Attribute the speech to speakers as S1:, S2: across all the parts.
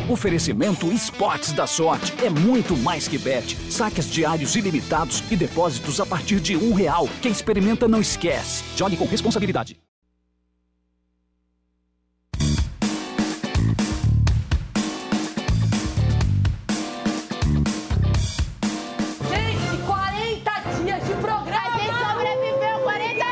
S1: Oferecimento Esportes da Sorte. É muito mais que bet. Saques diários ilimitados e depósitos a partir de R$1. Quem experimenta não esquece. Jogue com responsabilidade.
S2: Gente, 40 dias de programa! A gente sobreviveu 40 dias!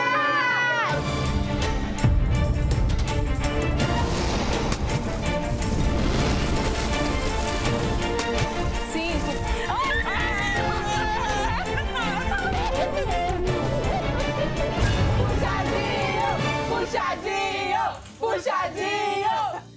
S2: Puxadinho!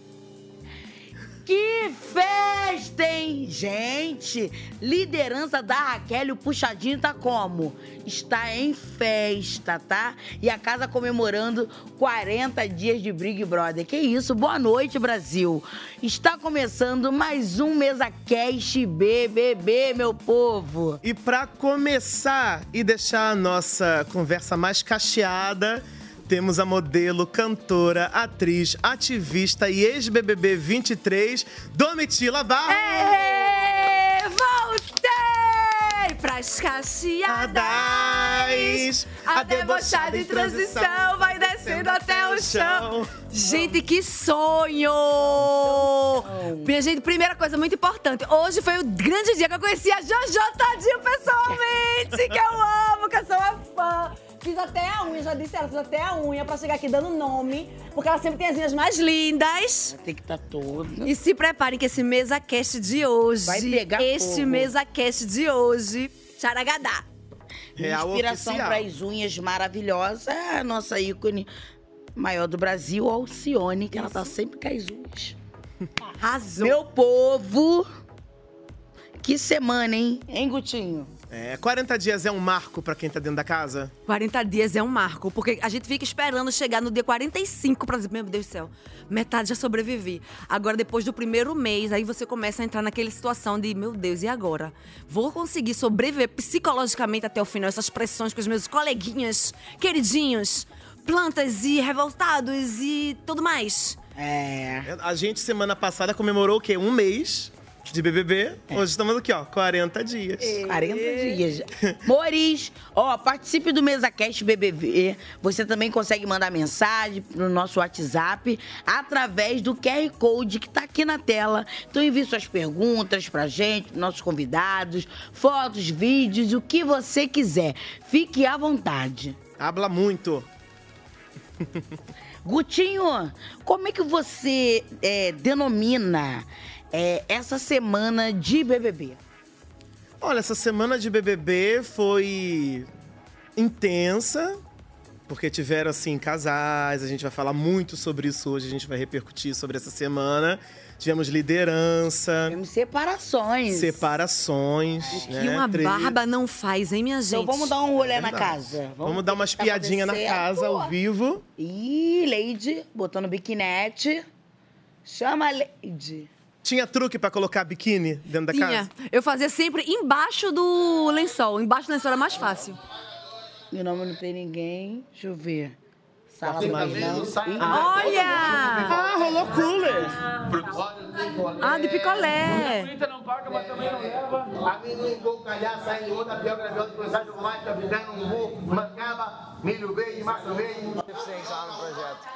S3: Que festa, hein? Gente, liderança da Raquel, o Puxadinho tá como? Está em festa, tá? E a casa comemorando 40 dias de Big Brother. Que isso, boa noite, Brasil. Está começando mais um MesaCast BBB, meu povo.
S4: E pra começar e deixar a nossa conversa mais cacheada, temos a modelo, cantora, atriz, ativista e ex-BBB 23, Domitila Barros.
S2: Voltei pras cacheadas. A debochada em transição vai descendo até o chão. Gente, que sonho! Minha gente, primeira coisa muito importante. Hoje foi o grande dia que eu conheci a Jojo Todinho pessoalmente, que eu amo, que eu sou uma fã. Fiz até a unha, já disse ela, fiz até a unha pra chegar aqui dando nome, porque ela sempre tem as unhas mais lindas.
S3: Tem que estar toda.
S2: E se preparem que esse MesaCast de hoje,
S3: vai pegar fogo.
S2: MesaCast de hoje, Charagadá.
S4: Real
S3: Inspiração
S4: oficial.
S3: para as unhas maravilhosas é a nossa ícone maior do Brasil, Alcione, que ela tá sempre com as unhas.
S2: Arrasou.
S3: Meu povo, que semana, hein? Hein, Gutinho?
S4: 40 dias é um marco pra quem tá dentro da casa?
S2: 40 dias é um marco, porque a gente fica esperando chegar no dia 45 pra dizer, meu Deus do céu, metade já sobrevivi. Agora, depois do primeiro mês, aí você começa a entrar naquela situação de, meu Deus, e agora? Vou conseguir sobreviver psicologicamente até o final, essas pressões com os meus coleguinhas, queridinhos, plantas e revoltados e tudo mais.
S4: A gente, semana passada, comemorou o quê? Um mês de BBB. Hoje estamos aqui, ó, 40 dias.
S3: 40 dias. Moris, participe do MesaCast BBB. Você também consegue mandar mensagem no nosso WhatsApp através do QR Code que tá aqui na tela. Então envie suas perguntas pra gente, nossos convidados, fotos, vídeos, o que você quiser. Fique à vontade.
S4: Habla muito.
S3: Gutinho, como é que você denomina essa semana de BBB?
S4: Olha, essa semana de BBB foi intensa, porque tiveram, assim, casais. A gente vai falar muito sobre isso hoje, a gente vai repercutir sobre essa semana. Tivemos liderança.
S3: Tivemos separações.
S4: Separações,
S2: Que uma barba não faz, hein, minha gente?
S3: Então vamos dar um rolê na casa.
S4: Vamos dar umas piadinhas na casa, ao vivo.
S3: Ih, Lady, botando biquinete. Chama a Lady.
S4: Tinha truque pra colocar biquíni dentro da casa?
S2: Eu fazia sempre embaixo do lençol. Embaixo do lençol era mais fácil.
S3: Meu nome não tem ninguém. Deixa eu ver. Sala do
S2: Olha!
S4: Ah, rolou cooler!
S2: Ah, de picolé.
S5: Não paga, mas também não leva. A mim não vou calhar, sai de outra pior que pior de cruzar, jogo mais, tá ficando um voo, mancaba, milho verde, massa verde. Deficiência no projeto.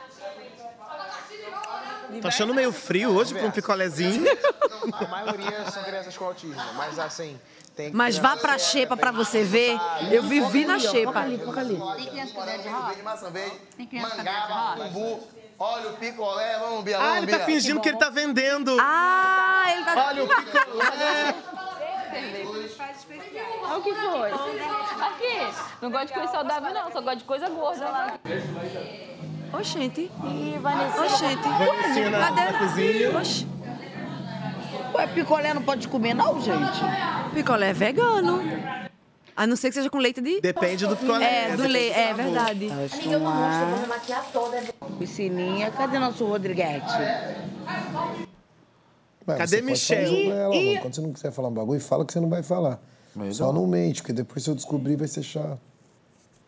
S4: Tô achando meio frio hoje pra um picolézinho.
S5: A maioria são crianças com autismo, mas assim...
S2: Mas vá pra xepa pra você ver. Eu vivi na xepa.
S3: Foca ali.
S5: Tem criança com de rosa? Maçã verde, mangaba, umbu, olha o picolé, vamos Bia, vamos
S4: Ah, ele tá fingindo que ele tá vendendo.
S2: Ah, ele tá...
S4: Olha o picolé.
S6: Olha o que foi. Aqui, não gosto de coisa saudável não, só gosto de coisa gorda lá.
S2: Oxente.
S6: Ih, Vanessa.
S2: Oxente.
S4: Vanessa na cozinha.
S2: Oxi.
S3: Ué, picolé não pode comer não, gente?
S2: Picolé é vegano. A não ser que seja com leite de...
S4: Depende do picolé.
S2: do leite, é verdade.
S3: Amiga, eu não gosto, eu vou me maquiar toda. Piscininha, cadê nosso Rodriguete?
S4: Cadê Michelle?
S7: Quando você não quiser falar um bagulho, fala que você não vai falar. Só não mente, porque depois se eu descobrir vai ser chato.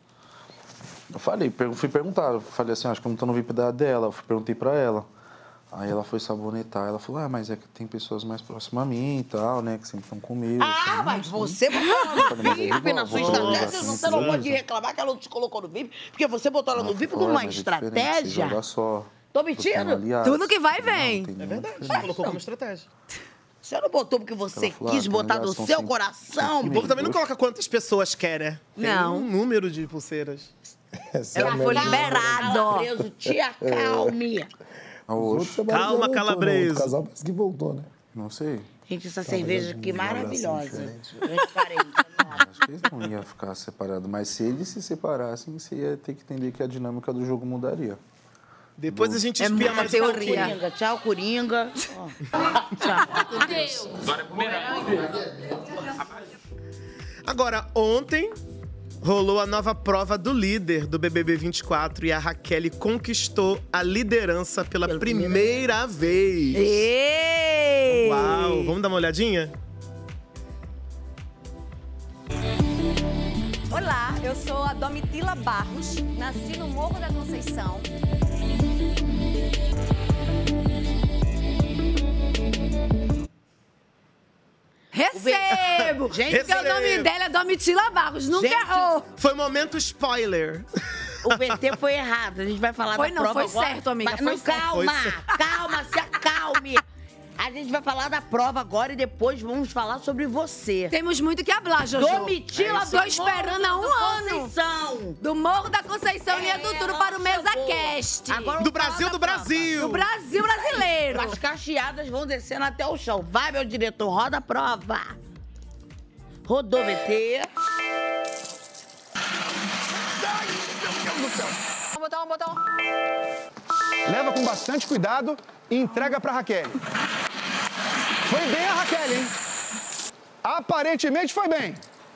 S8: Eu falei, fui perguntar, falei assim, acho que eu não tô no VIP dela, eu perguntei pra ela. Aí ela foi sabonetar, ela falou, mas é que tem pessoas mais próximas a mim e tal, né, que sempre estão comigo.
S3: Ah, mas você botou ela no VIP na sua estratégia, você não pode reclamar que ela não te colocou no VIP, porque você botou ela no VIP com uma estratégia.
S8: Jogar só.
S3: Tô mentindo?
S2: Tudo que vai, vem.
S4: É verdade, você colocou como estratégia.
S3: Você não botou porque você quis botar do seu coração.
S4: O povo também não coloca quantas pessoas quer, né?
S2: Não.
S4: Tem um número de pulseiras.
S2: Ela foi liberado.
S3: Preso, te acalme.
S4: Calma, Calabresa.
S7: O casal parece que voltou, né?
S8: Não sei.
S3: Gente, essa cerveja aqui maravilhosa.
S8: Acho que eles não iam ficar separados, mas se eles se separassem, você ia ter que entender que a dinâmica do jogo mudaria.
S4: Depois a gente espia mais
S2: teoria.
S3: Coringa, tchau, Coringa. Tchau.
S4: Agora, ontem rolou a nova prova do líder do BBB 24 e a Raquel conquistou a liderança pela primeira vez.
S2: Ei!
S4: Uau, vamos dar uma olhadinha?
S9: Olá, eu sou a Domitila Barros, nasci no Morro da Conceição.
S2: Recebo!
S3: Gente,
S2: porque o nome dela é Domitila Barros, nunca errou.
S4: Foi momento spoiler.
S3: O PT foi errado, a gente vai falar
S2: Foi
S3: da
S2: não,
S3: prova
S2: foi
S3: agora.
S2: certo, amiga,
S3: Mas,
S2: foi
S3: não,
S2: certo.
S3: calma,
S4: Foi certo.
S3: calma, se acalme. A gente vai falar da prova agora e depois vamos falar sobre você.
S2: Temos muito que hablar, Jojo.
S3: Domitila,
S2: Tô esperando há um ano.
S3: Conceição.
S2: Do Morro da Conceição e do Tudo para o MesaCast.
S3: Agora
S4: Do
S3: vamos falar
S4: Brasil,
S3: da
S4: do
S3: prova.
S4: Brasil.
S2: Do Brasil brasileiro.
S3: As cacheadas vão descendo até o chão. Vai, meu diretor, roda a prova. Rodou, VT.
S9: Botão.
S10: Leva com bastante cuidado e entrega pra Raquel. Foi bem a Raquel, hein? Aparentemente foi bem.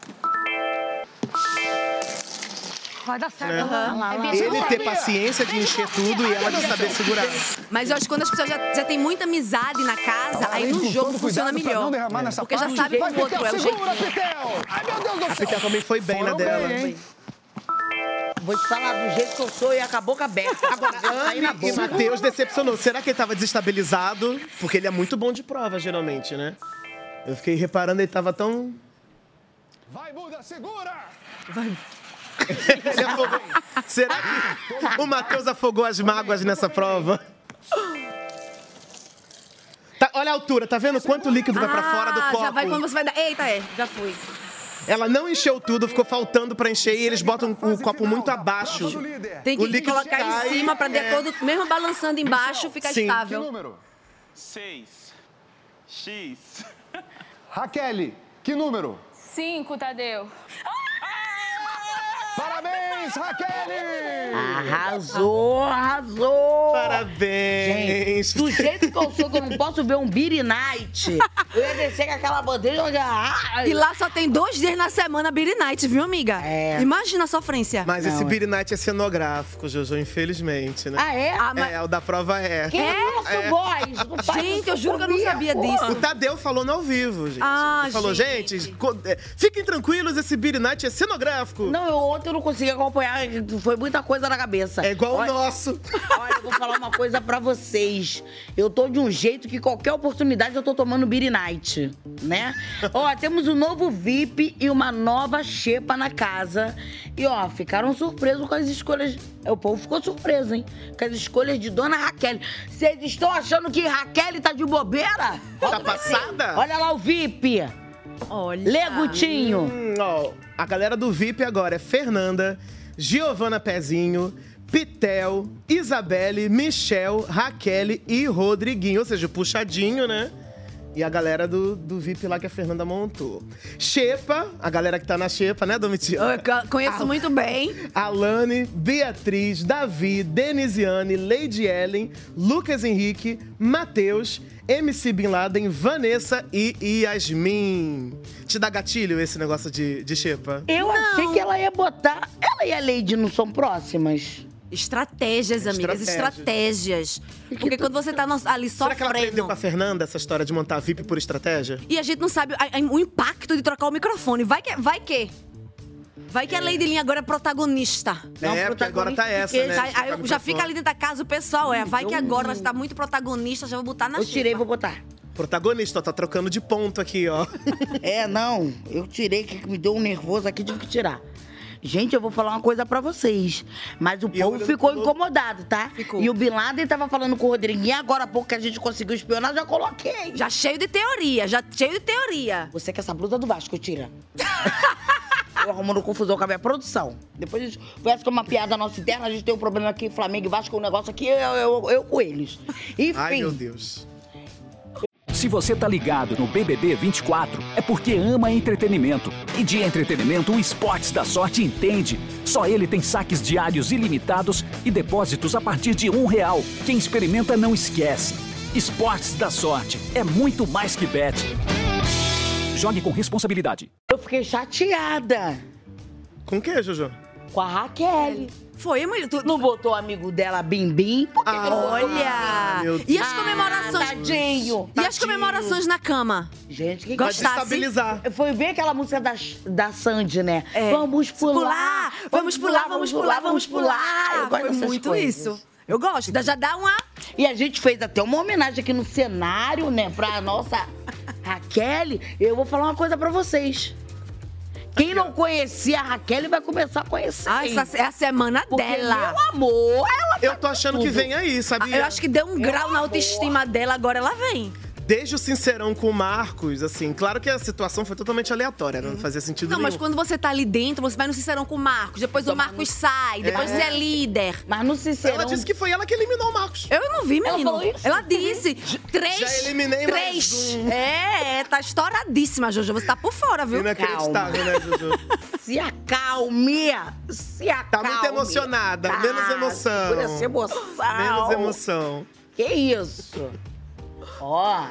S9: Vai dar certo.
S4: Ele ter paciência de encher tudo e ela de saber segurar.
S2: Mas eu acho que quando as pessoas já têm muita amizade na casa, aí no jogo funciona melhor. Porque já sabe como o outro é o jeito.
S10: Ai, meu Deus do
S4: A Pitel também foi bem na dela.
S3: Vou te falar do jeito que eu sou e a boca aberta. Agora,
S4: Anne e Matheus decepcionou. Será que ele tava desestabilizado? Porque ele é muito bom de prova, geralmente, né? Eu fiquei reparando, ele tava tão...
S10: Vai, Buda, segura!
S4: Ele afogou. Será que o Matheus afogou as mágoas nessa prova? Tá, olha a altura, tá vendo quanto líquido vai pra fora do copo?
S2: Já vai quando você vai dar. Eita, já fui.
S4: Ela não encheu tudo, ficou faltando pra encher e eles botam o copo muito abaixo.
S2: Tem
S4: O
S2: que
S4: líquido
S2: colocar
S4: cai,
S2: em cima pra de acordo, mesmo balançando embaixo, ficar
S4: Sim.
S2: estável.
S10: Que número?
S11: 6. X.
S10: Raquel, que número?
S6: 5, Tadeu.
S10: Parabéns, Raquel!
S3: Arrasou!
S4: Parabéns!
S3: Gente, do jeito que eu sou, que eu não posso ver um Beer Night, eu ia descer com aquela bandeja e olhar.
S2: E lá só tem 2 dias na semana Beer Night, viu, amiga?
S3: É.
S2: Imagina a sofrência.
S4: Mas esse Beer Night é cenográfico, Jojo, infelizmente, né?
S3: Ah, é?
S4: É, o da prova é.
S3: Quem é nosso voz? Não faz
S2: Gente,
S3: isso
S2: eu juro que eu não
S3: comigo,
S2: sabia
S3: porra.
S2: disso.
S4: O Tadeu falou no ao vivo, gente.
S2: Ah,
S4: Ele falou, gente, fiquem tranquilos, esse Beer Night é cenográfico.
S3: Não, ontem eu não consegui acompanhar, foi muita coisa na cabeça.
S4: É igual o nosso.
S3: Olha, eu vou falar uma coisa pra vocês. Eu tô de um jeito que qualquer oportunidade eu tô tomando Beer Night, né? Ó, temos um novo VIP e uma nova xepa na casa. E ó, ficaram surpresos com as escolhas. O povo ficou surpreso, hein? Com as escolhas de Dona Raquel. Vocês estão achando que Raquel tá de bobeira?
S4: Tá passada?
S3: Olha lá o VIP.
S2: Olha.
S3: Legutinho.
S4: Ó, a galera do VIP agora é Fernanda, Giovana Pezinho, Pitel, Isabelle, Michel, Raquel e Rodriguinho. Ou seja, o puxadinho, né? E a galera do VIP lá que a Fernanda montou. Xepa, a galera que tá na Xepa, né, Domitila?
S2: Eu conheço muito bem.
S4: Alane, Beatriz, Davi, Denisiane, Lady Ellen, Lucas Henrique, Matheus, MC Bin Laden, Vanessa e Yasmin. Te dá gatilho esse negócio de Xepa?
S3: Eu achei que ela ia botar... Ela e a Lady não são próximas?
S2: Estratégias, amigas, estratégias. Porque quando você tá ali sofrendo...
S4: Será que ela aprendeu com a Fernanda essa história de montar VIP por estratégia?
S2: E a gente não sabe o impacto de trocar o microfone. Vai que. Vai que a Lady Lin agora é protagonista.
S4: Porque agora tá essa, né?
S2: Aí eu já fica ali dentro da casa o pessoal, vai que agora ela está muito protagonista, já vou botar na
S3: Eu tirei, vou botar.
S4: Protagonista, ó, tá trocando de ponto aqui, ó.
S3: Não, eu tirei, que me deu um nervoso aqui, tive que tirar. Gente, eu vou falar uma coisa pra vocês. Mas o povo ficou incomodado, tá? Ficou. E o Bin Laden tava falando com o Rodriguinho, agora há pouco que a gente conseguiu espionar, já coloquei.
S2: Já cheio de teoria,
S3: Você quer essa blusa do Vasco, tira. Eu arrumando confusão com a minha produção. Depois a gente conversa com uma piada nossa interna, a gente tem um problema aqui, Flamengo e Vasco, um negócio aqui, eu com eles. Enfim.
S4: Ai, meu Deus.
S1: Se você tá ligado no BBB 24, é porque ama entretenimento. E de entretenimento, o Esportes da Sorte entende. Só ele tem saques diários ilimitados e depósitos a partir de R$1. Quem experimenta não esquece. Esportes da Sorte é muito mais que bet. Jogue com responsabilidade.
S3: Eu fiquei chateada.
S4: Com o que, Jojo?
S3: Com a Raquel.
S2: Foi, mulher? Tu
S3: não botou o amigo dela, Bim Bim? Por que que não botou?
S2: Olha! E as comemorações?
S3: Tadinho.
S2: E as comemorações na cama?
S3: Gente, que
S2: gostasse?
S3: Foi bem aquela música da Sandy, né? Vamos pular,
S2: vamos pular, vamos pular, vamos pular.
S3: Eu gosto
S2: Foi
S3: dessas
S2: muito
S3: coisas.
S2: isso. Eu gosto, já dá uma...
S3: E a gente fez até uma homenagem aqui no cenário, né? Pra nossa Raquel. Eu vou falar uma coisa pra vocês. Quem não conhecia a Raquel vai começar a conhecer.
S2: Essa é a semana dela.
S3: Meu amor, ela
S4: Eu tô achando que vem aí, sabia?
S2: Eu acho que deu um grau na autoestima dela, agora ela vem.
S4: Desde o Sincerão com o Marcos, assim, claro que a situação foi totalmente aleatória, não fazia sentido nenhum.
S2: Não, mas quando você tá ali dentro, você vai no Sincerão com o Marcos, depois o Marcos sai, depois você é líder.
S3: Mas no Sincerão...
S4: Ela disse que foi ela que eliminou o Marcos.
S2: Eu não vi, menino.
S3: Ela falou isso?
S2: Ela disse.
S4: Já eliminei mais um.
S2: Tá estouradíssima, Jojo. Você tá por fora, viu?
S4: Inacreditável, né, Jojo?
S3: Se acalme. Se acalme.
S4: Tá muito emocionada.
S3: Tá.
S4: Menos emoção.
S3: Segura essa emoção.
S4: Menos emoção.
S3: Que isso? Ó,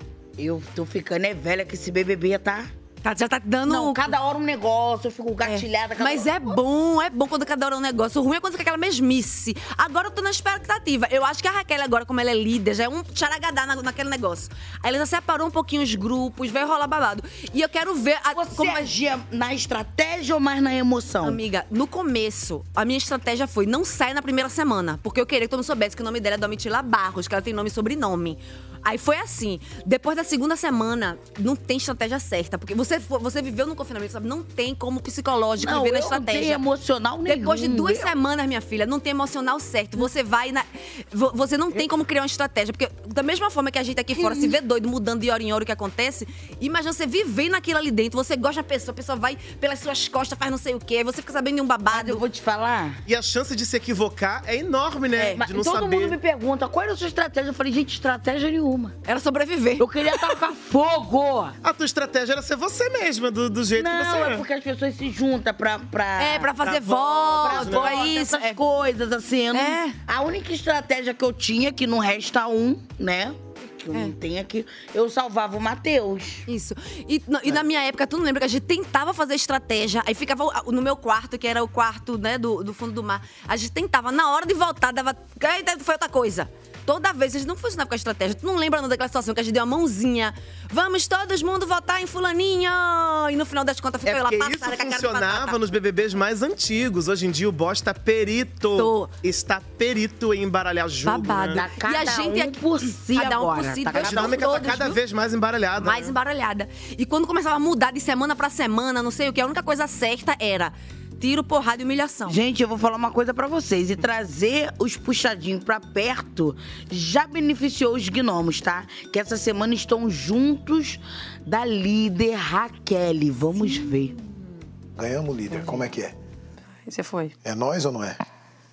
S3: eu tô ficando velha que esse BBB, tá?
S2: Já tá dando...
S3: Não, cada hora um negócio, eu fico gatilhada.
S2: Mas é bom quando cada hora é um negócio. O ruim é quando fica aquela mesmice. Agora eu tô na expectativa. Eu acho que a Raquel agora, como ela é líder, já é um tcharagadá naquele negócio. Aí ela já separou um pouquinho os grupos, vai rolar babado. E eu quero ver...
S3: Você agia na estratégia ou mais na emoção?
S2: Amiga, no começo, a minha estratégia foi não sair na primeira semana. Porque eu queria que todo mundo soubesse que o nome dela é Domitila Barros, que ela tem nome e sobrenome. Aí foi assim, depois da segunda semana, não tem estratégia certa. Porque você viveu no confinamento, sabe? Não tem como psicológico viver na estratégia.
S3: Não tem emocional nenhum.
S2: Depois de 2 semanas, minha filha, não tem emocional certo. Você vai você não tem como criar uma estratégia. Porque da mesma forma que a gente aqui fora se vê doido, mudando de hora em hora o que acontece, imagina você viver naquilo ali dentro. Você gosta da pessoa, a pessoa vai pelas suas costas, faz não sei o quê. Aí você fica sabendo de um babado.
S3: Eu vou te falar.
S4: E a chance de se equivocar é enorme, né? De não
S3: todo
S4: saber.
S3: mundo me pergunta, qual era a sua estratégia? Eu falei, gente, estratégia nenhuma.
S2: Era sobreviver.
S3: Eu queria tacar fogo.
S4: A tua estratégia era ser você mesma, do jeito que você
S3: Não,
S4: é.
S3: é porque as pessoas se juntam pra
S2: fazer voto,
S3: pra isso, essas coisas, assim. A única estratégia que eu tinha, que não resta né? Que eu não tenho aqui, eu salvava o Matheus.
S2: Isso. E na minha época, tu não lembra que a gente tentava fazer estratégia, aí ficava no meu quarto, que era o quarto, né, do fundo do mar. A gente tentava, na hora de voltar, foi outra coisa. Toda vez, a gente não funcionava com a estratégia. Tu não lembra não daquela situação que a gente deu uma mãozinha? Vamos todos mundo votar em fulaninho! E no final das contas, ficou lá passada com a cara de
S4: funcionava nos BBBs mais antigos. Hoje em dia, o boss tá perito. Está perito em embaralhar jogo,
S2: babado.
S4: né?
S2: E a gente aqui por si
S3: cada
S2: um por si.
S4: A dinâmica tá cada vez mais embaralhada.
S2: Mais embaralhada. E quando começava a mudar de semana pra semana, não sei o que, a única coisa certa era... tiro, porrada e humilhação.
S3: Gente, eu vou falar uma coisa pra vocês. E trazer os puxadinhos pra perto já beneficiou os gnomos, tá? Que essa semana estão juntos da líder Raquel. Vamos ver.
S7: Ganhamos o líder. Como é que é?
S6: Você foi.
S7: É nós ou não é?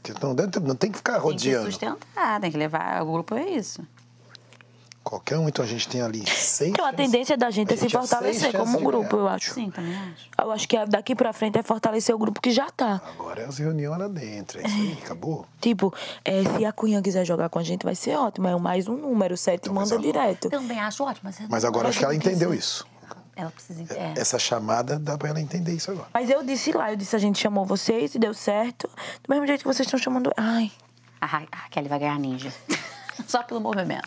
S7: Não tem que ficar rodeando.
S6: Tem que sustentar, tem que levar. O grupo é isso.
S7: Qualquer um, então a gente tem ali 6
S12: Então, a tendência da gente é se fortalecer como grupo, eu acho.
S6: Sim, também acho.
S12: Eu acho que daqui pra frente é fortalecer o grupo que já tá.
S7: Agora é as reuniões lá dentro, é isso aí, acabou.
S12: Tipo, se a Cunha quiser jogar com a gente, vai ser ótimo. É mais um número, 7 manda direto.
S6: Também acho ótimo.
S7: Mas agora acho que ela entendeu isso.
S6: Ela precisa entender.
S7: Essa chamada dá pra ela entender isso agora.
S12: Mas eu disse lá, a gente chamou vocês e deu certo. Do mesmo jeito que vocês estão chamando... Ai.
S6: A Raquel vai ganhar ninja. Só pelo movimento,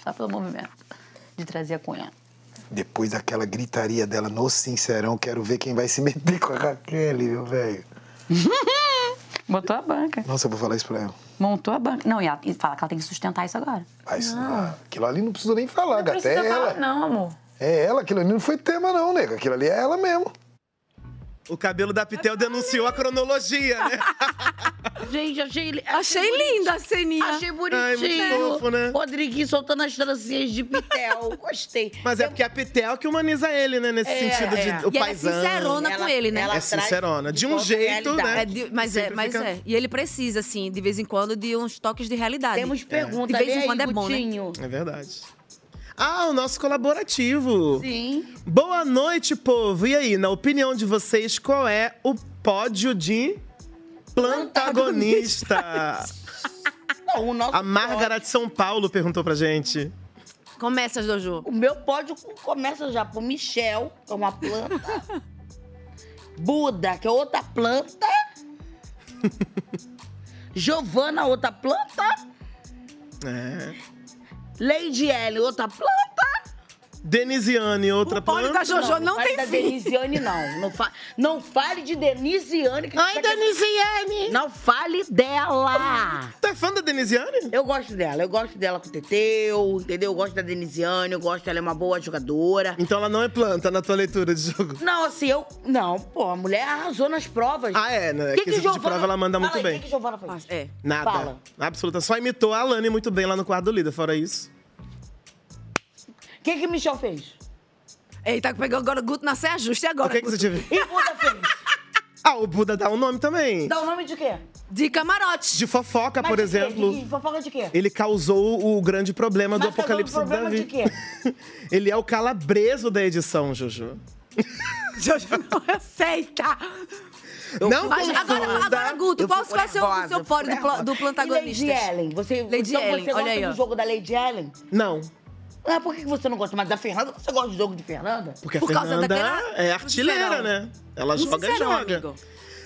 S6: de trazer a Cunha.
S7: Depois daquela gritaria dela no Sincerão, quero ver quem vai se meter com a Raquel, meu velho.
S6: Botou a banca.
S7: Nossa, eu vou falar isso pra ela.
S6: Montou a banca. Não, e fala que ela tem que sustentar isso agora.
S7: Mas aquilo ali não precisa nem falar,
S6: Não
S7: gata.
S6: precisa
S7: É
S6: falar,
S7: ela.
S6: não, amor.
S7: É ela, aquilo ali não foi tema, não, nega. Aquilo ali é ela mesmo.
S4: O cabelo da Pitel denunciou a cronologia, né?
S3: Gente,
S2: Achei linda a ceninha.
S3: Achei bonitinho.
S4: Ai, muito fofo, né?
S3: Rodriguinho soltando as trancinhas de Pitel. Gostei.
S4: Mas é porque a Pitel que humaniza ele, né? Nesse sentido de o
S2: E ela é
S4: paizão.
S2: sincerona com ele, né?
S4: É sincerona. De um jeito, né?
S2: Mas é. E ele precisa, assim, de vez em quando, de uns toques de realidade.
S3: Temos pergunta.
S2: De vez em
S3: Lê
S2: quando
S3: aí,
S2: é bom, né?
S3: Gutinho.
S4: É verdade. Ah, o nosso colaborativo.
S3: Sim.
S4: Boa noite, povo. E aí, na opinião de vocês, qual é o pódio de plantagonista?
S3: Não, o nosso
S4: A Márgara de São Paulo perguntou pra gente.
S2: Começa, Jojo.
S3: O meu pódio começa já por Michel, que é uma planta. Buda, que é outra planta. Giovana, outra planta.
S4: É.
S3: Lady Ellen, outra planta.
S4: Denisiane, outra planta.
S2: da Jojo não
S3: fale
S2: tem
S3: da
S2: fim.
S3: Denisiane, não. Não fale de Denisiane.
S4: Ai, Denisiane!
S3: Não fale dela.
S4: Tu é fã da Denisiane?
S3: Eu gosto dela. Eu gosto dela com o Teteu, entendeu? Eu gosto da Denisiane, eu gosto, ela é uma boa jogadora.
S4: Então ela não é planta na tua leitura de jogo?
S3: Não, assim, Não, pô, a mulher arrasou nas provas.
S4: Ah, é, né? Quesito de prova ela manda muito bem.
S3: O que Giovana fez?
S4: Nada.
S3: Fala.
S4: Absoluta. Só imitou a Alane muito bem lá no quarto do líder, fora isso.
S3: O que Michel fez?
S2: Eita, pegou agora o Guto na saia justa. E agora?
S4: O que você tiver?
S3: E o Buda fez?
S4: Ah, o Buda dá um nome também.
S3: Dá o nome de quê?
S2: De camarote.
S4: De fofoca,
S3: Mas
S4: por
S3: de quê?
S4: exemplo.
S3: De fofoca de quê?
S4: Ele causou o grande problema do
S3: Mas
S4: apocalipse
S3: causou o
S4: da
S3: problema
S4: vida.
S3: de quê?
S4: Ele é o calabreso da edição, Jojo.
S2: Jojo não aceita.
S4: Não
S2: Mas agora, Guto, qual é o seu pódio do plantagonista?
S3: E Lady Ellen?
S2: Lady Ellen,
S3: você
S2: olha aí,
S3: gosta
S2: ó.
S3: do jogo da Lady Ellen?
S4: Não.
S3: Ah, por que você não gosta mais da Fernanda? Você gosta do jogo de Fernanda?
S4: Porque
S2: Por
S4: a
S2: causa
S4: Fernanda
S2: daquela-
S4: é artilheira,
S2: Sincerão.
S4: né? Ela joga e
S2: Sincerão,
S4: joga.
S2: amigo.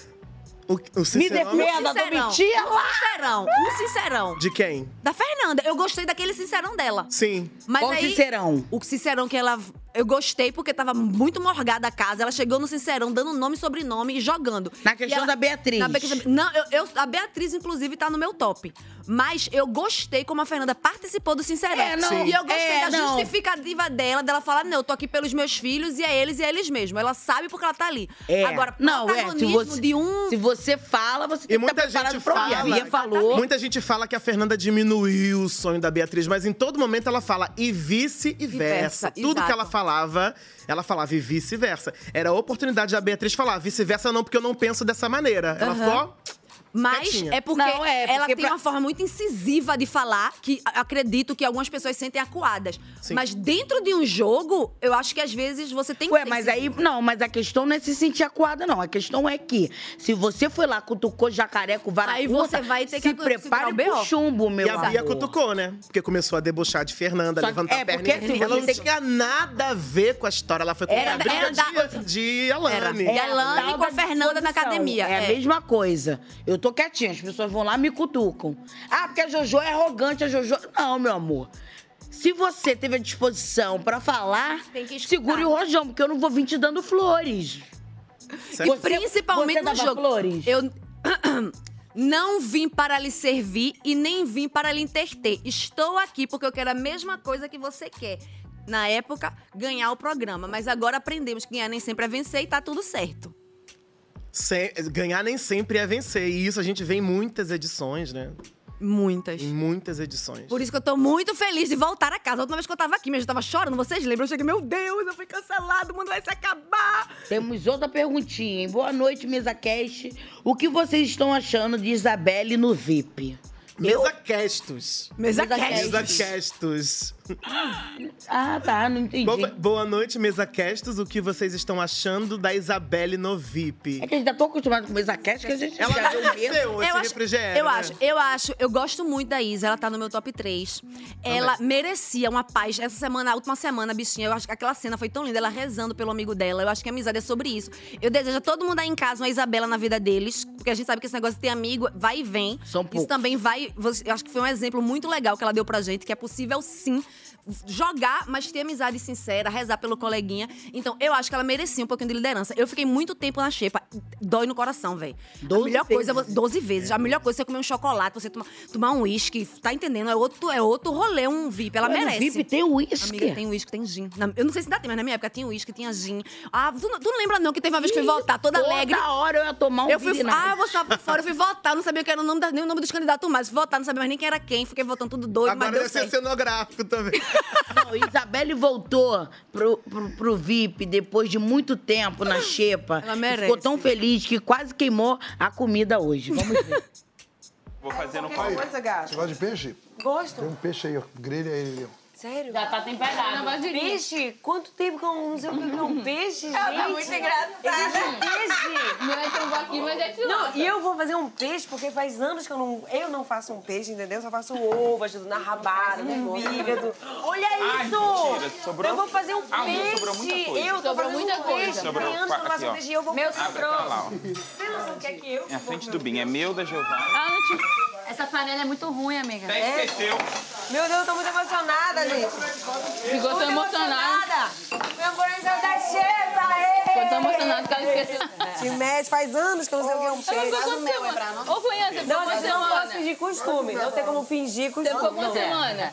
S4: O Cicerone-
S3: defenda,
S2: Sincerão. Um sincerão.
S4: De quem?
S2: Da Fernanda. Eu gostei daquele sincerão dela.
S4: Sim.
S2: Mas
S3: Qual
S2: aí,
S3: sincerão?
S2: O sincerão que ela... Eu gostei porque tava muito morgada a casa. Ela chegou no sincerão, dando nome e sobrenome e jogando.
S3: Na questão da Beatriz.
S2: Não, a Beatriz, inclusive, tá no meu top. Mas eu gostei como a Fernanda participou do sincerão.
S3: É, não.
S2: E eu gostei da
S3: não.
S2: justificativa dela falar, não, eu tô aqui pelos meus filhos e é eles mesmos. Ela sabe porque ela tá ali.
S3: É.
S2: Agora,
S3: Não,
S2: protagonismo de um...
S3: Se você fala, você
S4: E
S3: tem que estar
S4: muita
S3: preparado
S4: gente
S3: pra
S4: fala,
S3: ouvir. A Bia falou.
S4: muita gente fala que a Fernanda diminuiu o sonho da Beatriz, mas em todo momento ela fala e vice-versa. Tudo
S2: exato.
S4: que ela falava e vice-versa. Era a oportunidade da Beatriz falar vice-versa não, porque eu não penso dessa maneira. Ela ficou...
S2: Mas
S4: quietinha.
S2: é porque,
S3: Não, é porque
S2: ela tem
S3: pra-
S2: uma forma muito incisiva de falar, que acredito que algumas pessoas sentem acuadas.
S4: Sim.
S2: Mas dentro de um jogo, eu acho que às vezes você tem que
S3: Ué,
S2: ser
S3: mas aí,
S2: incisivo.
S3: não, mas a questão não é se sentir acuada, não. A questão é que, se você foi lá, cutucou jacaré com vara
S2: Aí
S3: curta,
S2: você vai ter que
S3: se prepare
S2: segurar o BO.
S3: pro chumbo, meu
S4: E a Bia
S3: amor.
S4: cutucou, né? Porque começou a debochar de Fernanda,
S3: Só que-
S4: levantar
S3: é,
S4: a perna.
S3: porque assim,
S4: ela
S3: você
S4: não
S3: tem-
S4: tinha nada a ver com a história. Ela foi com
S2: Era
S4: a briga
S2: da-
S4: de Alane.
S2: E a Alane
S3: tal
S2: com a
S3: da
S2: Fernanda na
S3: disposição.
S2: academia.
S3: É a mesma coisa. Eu tô quietinha, as pessoas vão lá e me cutucam. Ah, porque a Jojo é arrogante, a Jojo... Não, meu amor. Se você teve a disposição pra falar,
S2: Tem que escutar.
S3: segure o rojão, porque eu não vou vir te dando flores.
S2: E principalmente
S3: você
S2: no
S3: dava
S2: jogo.
S3: flores?
S2: Eu não vim para lhe servir e nem vim para lhe entreter. Estou aqui porque eu quero a mesma coisa que você quer. Na época, ganhar o programa. Mas agora aprendemos que ganhar nem sempre é vencer e tá tudo certo.
S4: Ganhar nem sempre é vencer. E isso a gente vê em muitas edições, né?
S2: Muitas.
S4: Em muitas edições.
S2: Por isso que eu tô muito feliz de voltar a casa. A última vez que eu tava aqui, eu já tava chorando, vocês lembram? Eu cheguei, meu Deus, eu fui cancelado, o mundo vai se acabar.
S3: Temos outra perguntinha, hein? Boa noite, Mesa Cast. O que vocês estão achando de Isabelle no VIP?
S4: Mesa Castos.
S2: Mesa
S4: Mesa Castos.
S3: Ah, tá, não entendi.
S4: Boa noite, Mesa Castos. O que vocês estão achando da Isabelle no VIP?
S3: É que a gente tá tão acostumado com Mesa Cast que a gente
S4: Ela
S3: já deu medo.
S4: mereceu esse refrigério, né?
S2: Eu gosto muito da Isa, ela tá no meu top 3. Ela merecia uma paz. Essa semana, a última semana, bichinha, eu acho que aquela cena foi tão linda, ela rezando pelo amigo dela. Eu acho que a amizade é sobre isso. Eu desejo a todo mundo aí em casa uma Isabela na vida deles, porque a gente sabe que esse negócio de ter amigo vai e vem.
S3: São
S2: Isso
S3: poucos.
S2: também vai eu acho que foi um exemplo muito legal que ela deu pra gente, que é possível sim jogar, mas ter amizade sincera, rezar pelo coleguinha. Então, eu acho que ela merecia um pouquinho de liderança. Eu fiquei muito tempo na xepa. Dói no coração, velho. 12 vezes. A melhor coisa é você comer um chocolate, você tomar um uísque. Tá entendendo? É outro rolê, um VIP. Ela merece.
S3: O VIP tem uísque?
S2: Amiga, tem uísque, tem gin. Eu não sei se dá tempo, mas na minha época tinha uísque, tinha gin. Ah, tu não lembra não que teve uma vez que eu fui votar toda alegre?
S3: Toda hora eu ia tomar um
S2: eu fui,
S3: vinho.
S2: eu vou estar por fora. Eu fui votar, não sabia que era nem o nome dos candidatos mais. Fui votar, não sabia mais nem quem era quem. Fiquei votando tudo doido,
S4: Agora
S2: mas
S4: deve ser cenográfico também.
S3: Não, Isabelle voltou pro VIP depois de muito tempo na xepa.
S2: Ela merece.
S3: Ficou tão feliz que quase queimou a comida hoje. Vamos ver.
S11: Vou fazer no
S13: Qualquer coisa, gato.
S7: Você gosta de peixe?
S13: Gosto.
S7: Tem um peixe aí, ó. Grelha ele.
S13: Sério?
S3: Já tá temperado.
S13: Peixe? Quanto tempo que eu não sei o que é um peixe, gente?
S9: Ela tá muito engraçada.
S13: Existe um peixe.
S9: Não é tão aqui, mas é de lá.
S13: Não, e eu vou fazer um peixe porque faz anos que eu não faço um peixe, entendeu? Só faço ovo, ajudo na rabada, no fígado. Olha isso!
S11: Mentira, sobrou.
S13: Eu vou fazer um
S11: Ah,
S13: peixe.
S11: sobrou muita coisa.
S13: Eu tô
S9: Sobrou
S13: fazendo
S9: muita
S13: um
S9: coisa.
S13: peixe.
S11: Sobrou
S13: Tem anos que eu não
S11: aqui,
S13: faço um
S11: ó.
S13: peixe e eu vou...
S9: Meu
S11: Abre
S9: sobrou.
S11: aquela lá, ó.
S13: Tem noção do que é que eu?
S11: É a frente do Bim. É meu, da Giovana.
S6: Essa panela é muito ruim, amiga.
S11: Até esqueceu.
S13: Meu Deus, eu tô muito emocionada, gente.
S9: Ficou tão emocionada.
S13: Meu coração tá cheio,
S9: Ficou tão emocionada que ela esqueceu.
S13: Te mete, faz anos que eu não sei o que é um peixe.
S9: Ô, Cunha, você ficou
S13: Não,
S9: uma
S13: mas eu não posso
S9: semana.
S13: fingir costume. Não tem como fingir costume.
S9: Você ficou uma semana.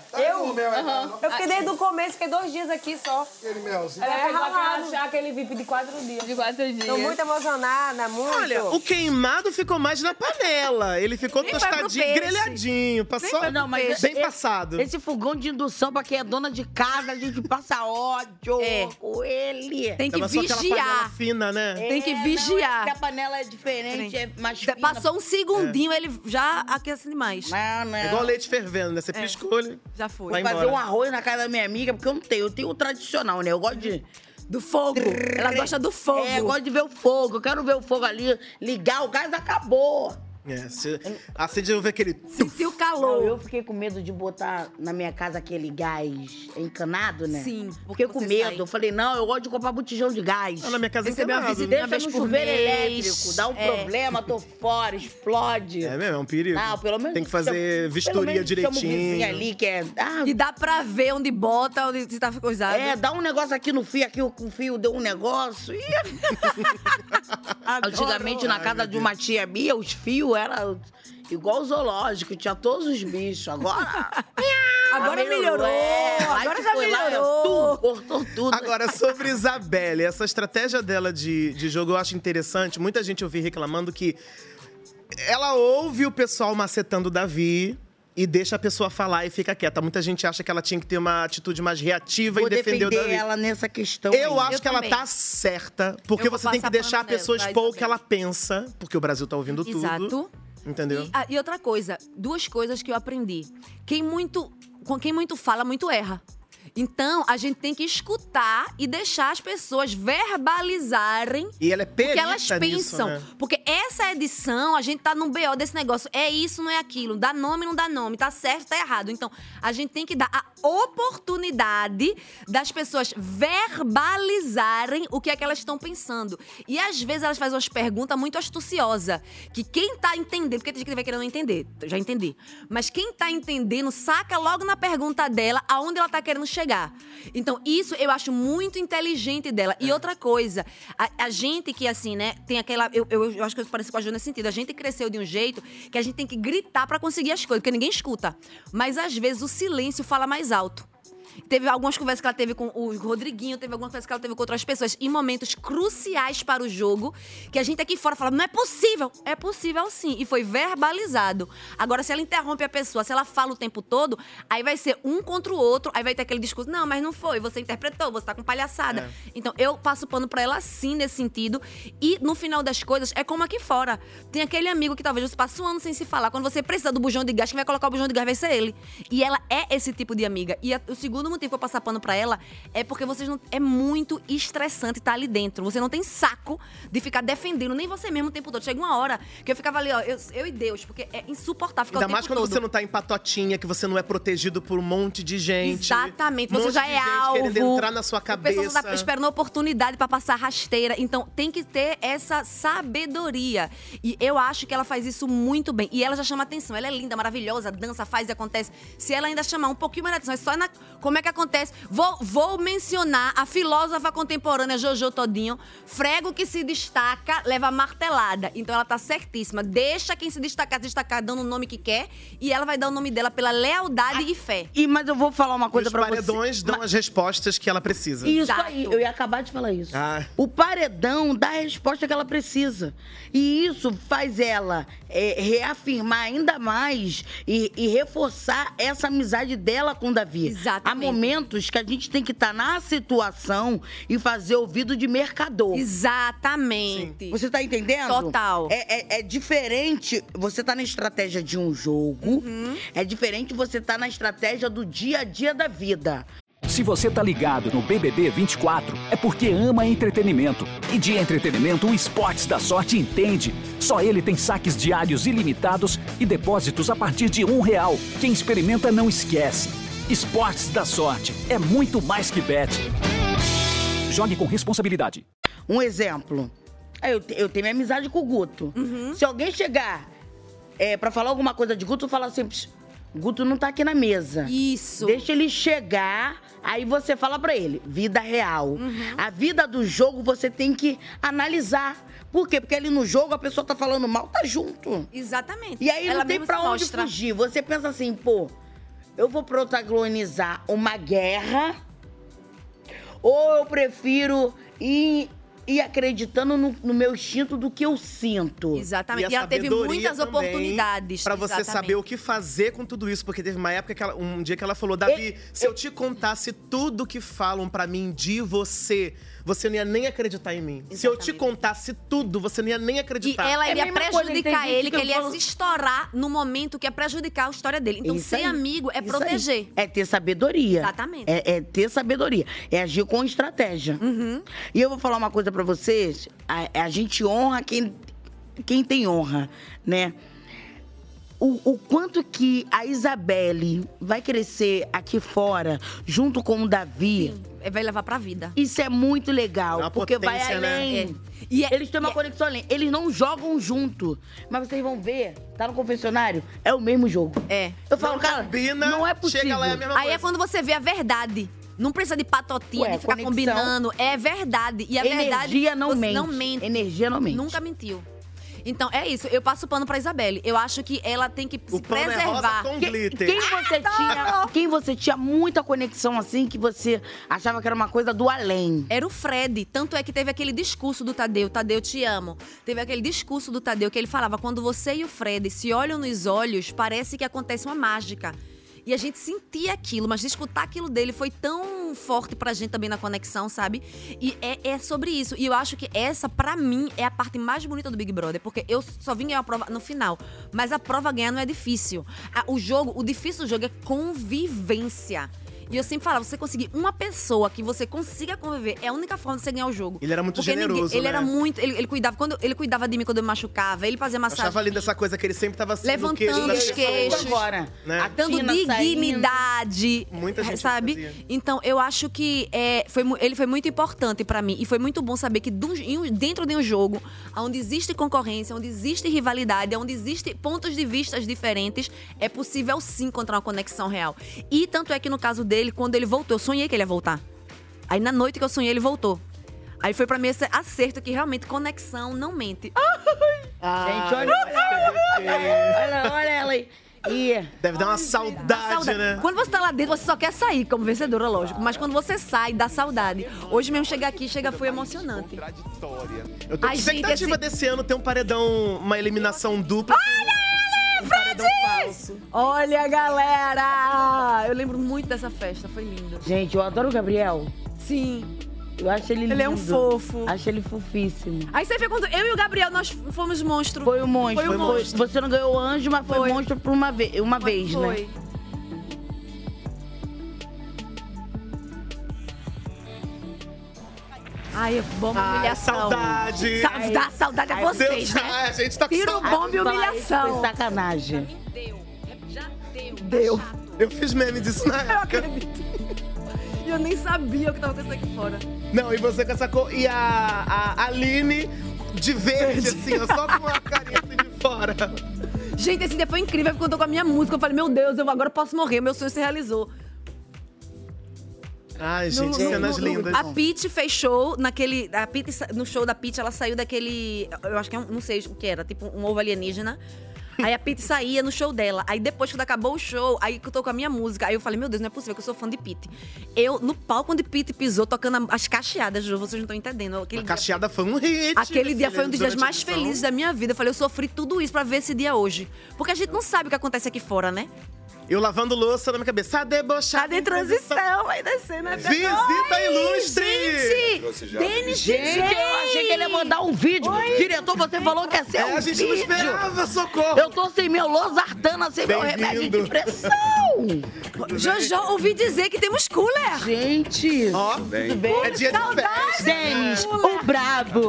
S13: Eu fiquei desde o começo, fiquei 2 dias aqui só.
S7: Aquele melzinho.
S13: É, ralado. Aquele VIP de 4 dias.
S9: De 4 dias.
S13: Tô muito emocionada, muito.
S4: Olha, o queimado ficou mais na panela. Ele ficou
S2: Nem vai pro
S4: tostadinho,
S2: peixe.
S4: grelhadinho. Passou
S3: Não, mas
S4: bem passado.
S3: Esse fogão de indução, pra quem é dona de casa, a gente passa ódio com ele.
S2: Tem que
S4: Tava só aquela panela
S2: vigiar.
S4: fina, né?
S2: Tem que
S3: Não,
S2: vigiar.
S3: é que a panela é diferente, é mais fina.
S2: Passou um segundinho, ele já aquece demais.
S3: Não.
S4: É igual leite fervendo, né? Você piscou ele.
S2: Já foi.
S4: Vai
S3: Fazer
S4: embora.
S3: um arroz na casa da minha amiga, porque eu não tenho. Eu tenho o tradicional, né? Eu gosto de...
S2: Do fogo. Ela gosta do fogo.
S3: É, eu gosto de ver o fogo. Eu quero ver o fogo ali, ligar, o gás acabou.
S4: É, acende eu ver aquele...
S2: Sentiu calor.
S3: Eu fiquei com medo de botar na minha casa aquele gás encanado, né?
S2: Sim,
S3: Fiquei com
S2: você
S3: medo.
S2: sai.
S3: Eu falei, não, eu gosto de comprar botijão de gás.
S4: Na minha casa
S2: Recebeu uma
S4: encanado.
S2: visita uma
S3: Deixa
S2: vez
S3: no
S2: por
S3: chuveiro
S2: mês.
S3: elétrico, dá um problema, tô fora, explode.
S4: É mesmo, é um perigo.
S3: Não, pelo menos
S4: Tem que fazer
S3: pelo
S4: vistoria
S3: menos chama o vizinho
S4: direitinho.
S3: ali que é...
S2: E dá pra ver onde bota, onde tá coisado.
S3: É, dá um negócio aqui no fio, aqui o fio deu um negócio. Ih. Antigamente, na casa de uma tia minha, os fios eram igual o zoológico, tinha todos os bichos. Agora
S2: melhorou. Agora já melhorou.
S3: Cortou tudo.
S4: Agora, sobre Isabelle, essa estratégia dela de jogo eu acho interessante. Muita gente eu vi reclamando que ela ouve o pessoal macetando o Davi e deixa a pessoa falar e fica quieta. Muita gente acha que ela tinha que ter uma atitude mais reativa
S3: Vou
S4: e defender o
S3: defender
S4: Davi.
S3: ela nessa questão.
S4: Eu
S3: aí.
S4: acho que ela
S2: também.
S4: tá certa, porque
S2: Eu vou
S4: você tem que
S2: passar
S4: deixar a
S2: pano nela,
S4: pessoa
S2: pra
S4: expor o que
S2: Isabelle.
S4: ela pensa, porque o Brasil tá ouvindo tudo.
S2: Exato.
S4: Entendeu?
S2: E outra coisa, 2 coisas que eu aprendi. Quem muito fala, muito erra. Então, a gente tem que escutar e deixar as pessoas verbalizarem
S4: E ela é
S2: o que elas
S4: perita nisso,
S2: pensam.
S4: né?
S2: Porque essa edição, a gente tá num BO desse negócio. É isso, não é aquilo. Dá nome, não dá nome. Tá certo, tá errado. Então, a gente tem que dar a oportunidade das pessoas verbalizarem o que é que elas estão pensando. E, às vezes, elas fazem umas perguntas muito astuciosas. Que quem tá entendendo... Porque tem gente que vai querendo entender. Já entendi. Mas quem tá entendendo, saca logo na pergunta dela aonde ela tá querendo chegar. Então, isso eu acho muito inteligente dela. E outra coisa, a gente que, assim, né, tem aquela... Eu acho que eu pareço com a Ju nesse sentido. A gente cresceu de um jeito que a gente tem que gritar pra conseguir as coisas, porque ninguém escuta. Mas, às vezes, o silêncio fala mais alto. Teve algumas conversas que ela teve com o Rodriguinho, teve algumas conversas que ela teve com outras pessoas em momentos cruciais para o jogo, que a gente aqui fora fala, não é possível. É possível sim, e foi verbalizado. Agora, se ela interrompe a pessoa, se ela fala o tempo todo, aí vai ser um contra o outro, aí vai ter aquele discurso, não, mas não foi, você interpretou, você tá com palhaçada.
S4: É.
S2: Então, eu passo pano pra ela sim, nesse sentido, e no final das coisas, é como aqui fora. Tem aquele amigo que talvez você passe um ano sem se falar, quando você precisa do bujão de gás, quem vai colocar o bujão de gás vai ser ele. E ela é esse tipo de amiga. E o segundo segundo motivo que eu passar pano pra ela é porque vocês não... É muito estressante estar ali dentro. Você não tem saco de ficar defendendo nem você mesmo o tempo todo. Chega uma hora que eu ficava ali, ó, eu e Deus, porque é insuportável ficar
S4: Ainda
S2: o tempo
S4: mais quando
S2: todo.
S4: você não tá em patotinha, que você não é protegido por um monte de gente.
S2: Exatamente,
S4: Um
S2: você
S4: monte
S2: já
S4: de
S2: é
S4: gente
S2: alvo.
S4: querendo entrar na sua cabeça.
S2: A pessoa tá esperando a oportunidade pra passar rasteira. Então, tem que ter essa sabedoria. E eu acho que ela faz isso muito bem. E ela já chama atenção. Ela é linda, maravilhosa, dança, faz e acontece. Se ela ainda chamar um pouquinho mais de atenção, é só na... Como é que acontece? Vou mencionar a filósofa contemporânea Jojo Todinho. Frego que se destaca, leva martelada. Então, ela tá certíssima. Deixa quem se destacar dando o nome que quer. E ela vai dar o nome dela pela lealdade e fé.
S3: Mas eu vou falar uma coisa pra você.
S4: Os paredões dão as respostas que ela precisa.
S3: Isso aí, eu ia acabar de falar isso. O paredão dá a resposta que ela precisa. E isso faz ela reafirmar ainda mais e reforçar essa amizade dela com o Davi.
S2: Exatamente.
S3: Há momentos que a gente tem que estar na situação e fazer ouvido de mercador.
S2: Exatamente.
S3: Sim. Você tá entendendo?
S2: Total.
S3: É diferente você tá na estratégia de um jogo, é diferente você tá na estratégia do dia a dia da vida.
S1: Se você tá ligado no BBB 24, é porque ama entretenimento. E de entretenimento, o Esportes da Sorte entende. Só ele tem saques diários ilimitados e depósitos a partir de R$1. Quem experimenta não esquece. Esportes da Sorte é muito mais que bet. Jogue com responsabilidade.
S3: Um exemplo. Eu tenho minha amizade com o Guto. Se alguém chegar pra falar alguma coisa de Guto, fala assim... Guto não tá aqui na mesa.
S2: Isso.
S3: Deixa ele chegar, aí você fala pra ele, vida real. A vida do jogo você tem que analisar. Por quê? Porque ali no jogo a pessoa tá falando mal, tá junto.
S2: Exatamente.
S3: E aí
S2: ela
S3: não tem
S2: mesmo
S3: pra
S2: se
S3: onde
S2: mostra.
S3: fugir. Você pensa assim, pô, eu vou protagonizar uma guerra ou eu prefiro ir acreditando no meu instinto do que eu sinto.
S2: Exatamente.
S4: E
S2: E ela teve muitas
S4: também
S2: oportunidades.
S4: Pra você
S2: Exatamente.
S4: saber o que fazer com tudo isso. Porque teve uma época, um dia que ela falou, Davi, se eu te contasse tudo que falam pra mim de você, você não ia nem acreditar em mim. Se eu te contasse tudo, você não ia nem
S2: E
S4: acreditar.
S2: ela iria
S3: a mesma coisa,
S2: prejudicar
S3: tem gente
S2: ele,
S3: que
S2: que ele
S3: eu
S2: ia
S3: falo-
S2: se estourar no momento que ia prejudicar a história dele. Então,
S3: Isso
S2: ser
S3: aí.
S2: amigo é
S3: Isso
S2: proteger.
S3: aí. É ter sabedoria.
S2: Exatamente.
S3: É ter sabedoria. É agir com estratégia. E eu vou falar uma coisa pra vocês. A gente honra quem tem honra, né? O quanto que a Isabelle vai crescer aqui fora, junto com o Davi...
S2: Vai levar pra vida.
S3: Isso é muito legal,
S4: uma
S3: porque vai
S4: potência, né?
S3: além. Eles têm uma conexão além. Eles não jogam junto. Mas vocês vão ver, tá no confessionário, é o mesmo jogo. Eu falo,
S4: Não
S3: cara,
S4: combina,
S3: não é possível.
S4: chega lá, é a mesma
S2: Aí é quando você vê a verdade. Não precisa de patotinha,
S3: Ué,
S2: de ficar
S3: conexão.
S2: combinando. É verdade. E a verdade...
S3: Energia não
S2: você
S3: mente.
S2: não mente.
S3: Energia não mente.
S2: Nunca mentiu. Então, é isso. Eu passo o pano pra Isabelle. Eu acho que ela tem que se
S4: pano é
S2: preservar.
S4: rosa com glitter.
S3: Quem você tinha muita conexão assim, que você achava que era uma coisa do além?
S2: Era o Fred. Tanto é que teve aquele discurso do Tadeu, Tadeu, te amo. Teve aquele discurso do Tadeu que ele falava, quando você e o Fred se olham nos olhos, parece que acontece uma mágica. E a gente sentia aquilo, mas de escutar aquilo dele foi tão forte pra gente também na conexão, sabe? E é sobre isso. E eu acho que essa, pra mim, é a parte mais bonita do Big Brother. Porque eu só vim ganhar a prova no final. Mas a prova ganhar não é difícil. O difícil do jogo é convivência. E eu sempre falava, você conseguir uma pessoa que você consiga conviver, é a única forma de você ganhar o jogo.
S4: Ele era muito
S2: Porque
S4: generoso,
S2: ele
S4: né?
S2: era muito... Ele cuidava de mim quando eu me machucava. Ele fazia
S4: Eu
S2: massagem.
S4: achava linda essa coisa que ele sempre tava assim, no queixo
S2: Levantando
S4: das
S2: os
S4: pessoas.
S2: queixos.
S3: Agora,
S4: né?
S2: Dando dignidade.
S4: Muita gente
S2: sabe?
S4: fazia.
S2: Então, eu acho que ele foi muito importante pra mim. E foi muito bom saber que dentro de um jogo, onde existe concorrência, onde existe rivalidade, onde existe pontos de vista diferentes, é possível sim encontrar uma conexão real. E tanto é que no caso dele, quando ele voltou, eu sonhei que ele ia voltar. Aí na noite que eu sonhei, ele voltou. Aí foi pra mim esse acerto que realmente conexão não mente.
S3: Gente, olha ela aí.
S4: Deve dar uma saudade, né?
S2: Quando você tá lá dentro, você só quer sair como vencedora, lógico. Mas quando você sai, dá saudade. Hoje mesmo chegar aqui, foi emocionante.
S4: Eu tô com
S2: Ai,
S4: expectativa
S2: gente,
S4: desse ano ter um paredão, uma eliminação dupla.
S2: Olha, galera! Eu lembro muito dessa festa, foi lindo.
S3: Gente, eu adoro o Gabriel.
S2: Sim.
S3: Eu acho ele lindo.
S2: Ele é um fofo.
S3: Acho ele fofíssimo.
S2: Aí você vê quando eu e o Gabriel, nós fomos monstro.
S3: Foi o monstro.
S2: Foi o monstro.
S3: Você não ganhou o anjo, mas foi monstro por uma vez, né?
S2: Ai, bomba e humilhação.
S4: Saudade.
S2: Dá saudade a vocês, né?
S4: A gente tá com
S2: Tiro,
S4: saudade.
S2: bomba e humilhação.
S3: Foi sacanagem.
S2: Deu.
S4: Eu fiz meme disso na
S2: Eu
S4: época.
S2: acredito. E eu nem sabia o que tava acontecendo aqui fora.
S4: Não, e você com essa cor. E a Aline de verde, assim, ó, só com a carinha assim de fora.
S2: Gente, esse dia foi incrível, porque eu tô com a minha música. Eu falei, meu Deus, eu agora posso morrer, meu sonho se realizou.
S4: Ai, gente, cenas lindas.
S2: A Pitty fez show naquele. No show da Pitty, ela saiu daquele. Eu acho que não sei o que era, tipo um ovo alienígena. Aí a Pitty saía no show dela. Aí depois, quando acabou o show, aí eu tô com a minha música. Aí eu falei, meu Deus, não é possível que eu sou fã de Pitty. Eu, no palco onde Pitty pisou, tocando as cacheadas, Ju, vocês não estão entendendo.
S4: A cacheada foi um hit.
S2: Aquele dia foi um dos dias
S4: durante a
S2: mais
S4: edição.
S2: felizes da minha vida. Eu falei, eu sofri tudo isso pra ver esse dia hoje. Porque a gente não sabe o que acontece aqui fora, né?
S4: Eu lavando louça na minha cabeça. A debochada
S2: em transição, vai descer, né?
S4: Visita ilustre!
S2: Gente! Denis,
S3: Gente, eu achei que ele ia mandar um vídeo. Diretor, você falou que ia ser um
S4: a gente
S3: vídeo.
S4: não esperava, socorro!
S3: Eu tô sem meu losartana, sem meu remédio de pressão.
S2: Jojo, ouvi dizer que temos cooler.
S3: Gente.
S4: Ó,
S3: tudo bem?
S4: é dia de festa.
S3: Denis, o brabo.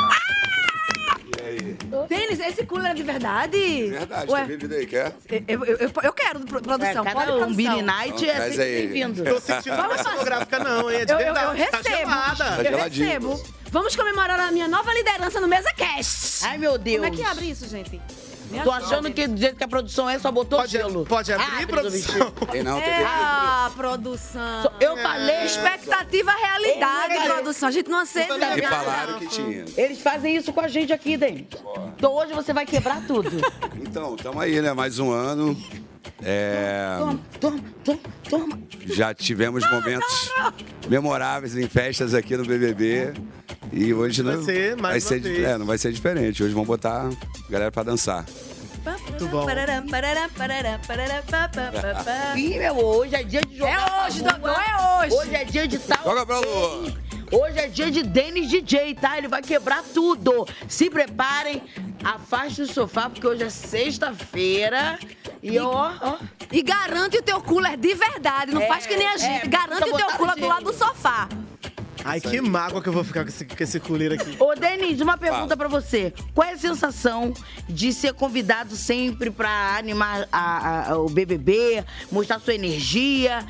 S2: Denis, esse cooler é de verdade?
S14: Verdade,
S2: Ué,
S14: tem bebida aí, quer?
S2: eu quero, produção.
S3: Cada
S2: Pode,
S3: um
S2: produção.
S3: Beer Night é
S14: traz
S3: sempre
S14: aí.
S3: bem-vindo.
S4: Tô sentindo uma cenográfica, não, hein? É de verdade.
S2: Eu
S4: Tá
S2: recebo.
S4: gelada.
S14: Tá
S2: Eu
S14: geladinho.
S2: recebo. Vamos comemorar a minha nova liderança no Mesa Cast.
S3: Ai, meu Deus.
S2: Como é que abre isso, gente? Me
S3: Tô
S2: ajuda.
S3: achando que do jeito que a produção é, só botou gelo.
S4: Pode abrir,
S3: Abre,
S4: produção?
S14: Tem não, tem
S2: É,
S14: bebida.
S2: produção.
S3: Eu falei.
S2: Expectativa, realidade,
S3: Eu-
S2: produção. A gente não aceita.
S14: Me
S2: nada.
S14: falaram que tinha.
S3: Eles fazem isso com a gente aqui, Denis. Então hoje você vai quebrar tudo.
S14: Então, tamo aí, né? Mais um ano.
S3: Toma.
S14: Já tivemos momentos memoráveis em festas aqui no BBB. E hoje
S4: Vai
S14: não
S4: ser mais uma vez.
S14: não vai ser diferente. Hoje vamos botar a galera pra dançar.
S4: Muito bom.
S3: Ih, meu, hoje é dia de jogar.
S2: É hoje,
S3: pra rua.
S2: Dodô, é hoje.
S3: Hoje é dia de tal.
S14: Joga pra lua.
S3: Hoje é dia de Denis DJ, tá? Ele vai quebrar tudo. Se preparem, afaste o sofá, porque hoje é sexta-feira. E ó.
S2: E garante o teu cooler de verdade. Não faz que nem a gente. Garante
S3: precisa
S2: o teu
S3: botar
S2: cooler do
S3: gelo.
S2: lado do sofá.
S4: Ai, que mágoa que eu vou ficar com esse cooler aqui.
S3: Ô, Denis, uma pergunta pra você. Qual é a sensação de ser convidado sempre pra animar o BBB, mostrar sua energia?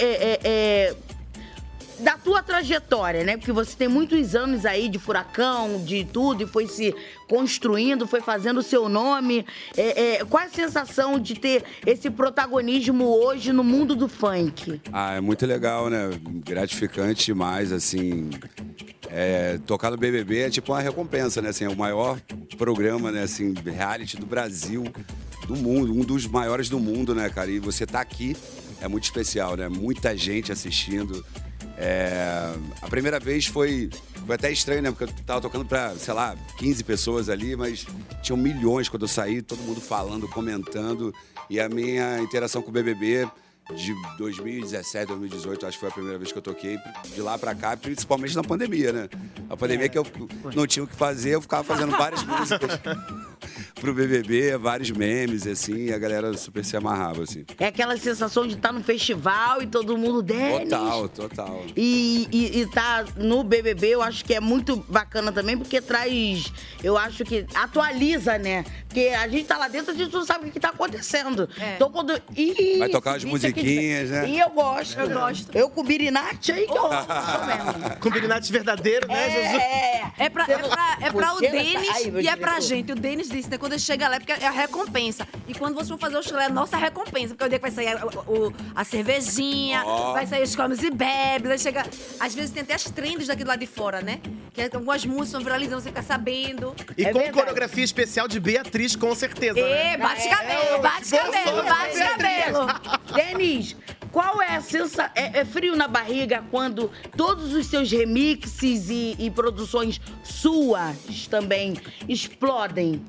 S3: Da tua trajetória, né? Porque você tem muitos anos aí de furacão, de tudo, e foi se construindo, foi fazendo o seu nome. Qual é a sensação de ter esse protagonismo hoje no mundo do funk?
S14: Ah, é muito legal, né? Gratificante demais, assim. Tocar no BBB é tipo uma recompensa, né? Assim, é o maior programa, né? Assim, reality do Brasil, do mundo, um dos maiores do mundo, né, cara? E você tá aqui é muito especial, né? Muita gente assistindo. A primeira vez foi até estranho, né? Porque eu tava tocando pra, sei lá, 15 pessoas ali, mas tinham milhões quando eu saí, todo mundo falando, comentando. E a minha interação com o BBB de 2017, 2018, acho que foi a primeira vez que eu toquei, de lá pra cá, principalmente na pandemia, né? A pandemia que eu não tinha o que fazer, eu ficava fazendo várias músicas pro BBB, vários memes, assim, e a galera super se amarrava, assim.
S3: É aquela sensação de estar no festival e todo mundo Denis.
S14: Total.
S3: E tá no BBB, eu acho que é muito bacana também, porque traz, eu acho que atualiza, né? Porque a gente tá lá dentro, a gente não sabe o que tá acontecendo. Então quando...
S14: Vai tocar as musiquinhas, né?
S3: E eu gosto. Eu com o Birinati aí que eu gosto mesmo.
S4: Com Birinati verdadeiro, né, Jesus?
S2: É pra o
S3: Chega,
S2: Denis
S3: ai, meu
S2: e é pra
S3: diretor.
S2: gente. O Denis disse, né? Quando ele chega lá, é porque é a recompensa. E quando vocês vão fazer o show, é a nossa recompensa. Porque é o dia que vai sair a cervejinha, vai sair os comes e bebes, vai chegar... Às vezes tem até as trends daqui do lado de fora, né? Que algumas músicas estão viralizando, você fica sabendo.
S4: E com coreografia especial de Beatriz, com certeza, né?
S2: Bate cabelo, bate cabelo, bate cabelo.
S3: Denis, qual é a sensação? É frio na barriga quando todos os seus remixes e produções suas também explodem?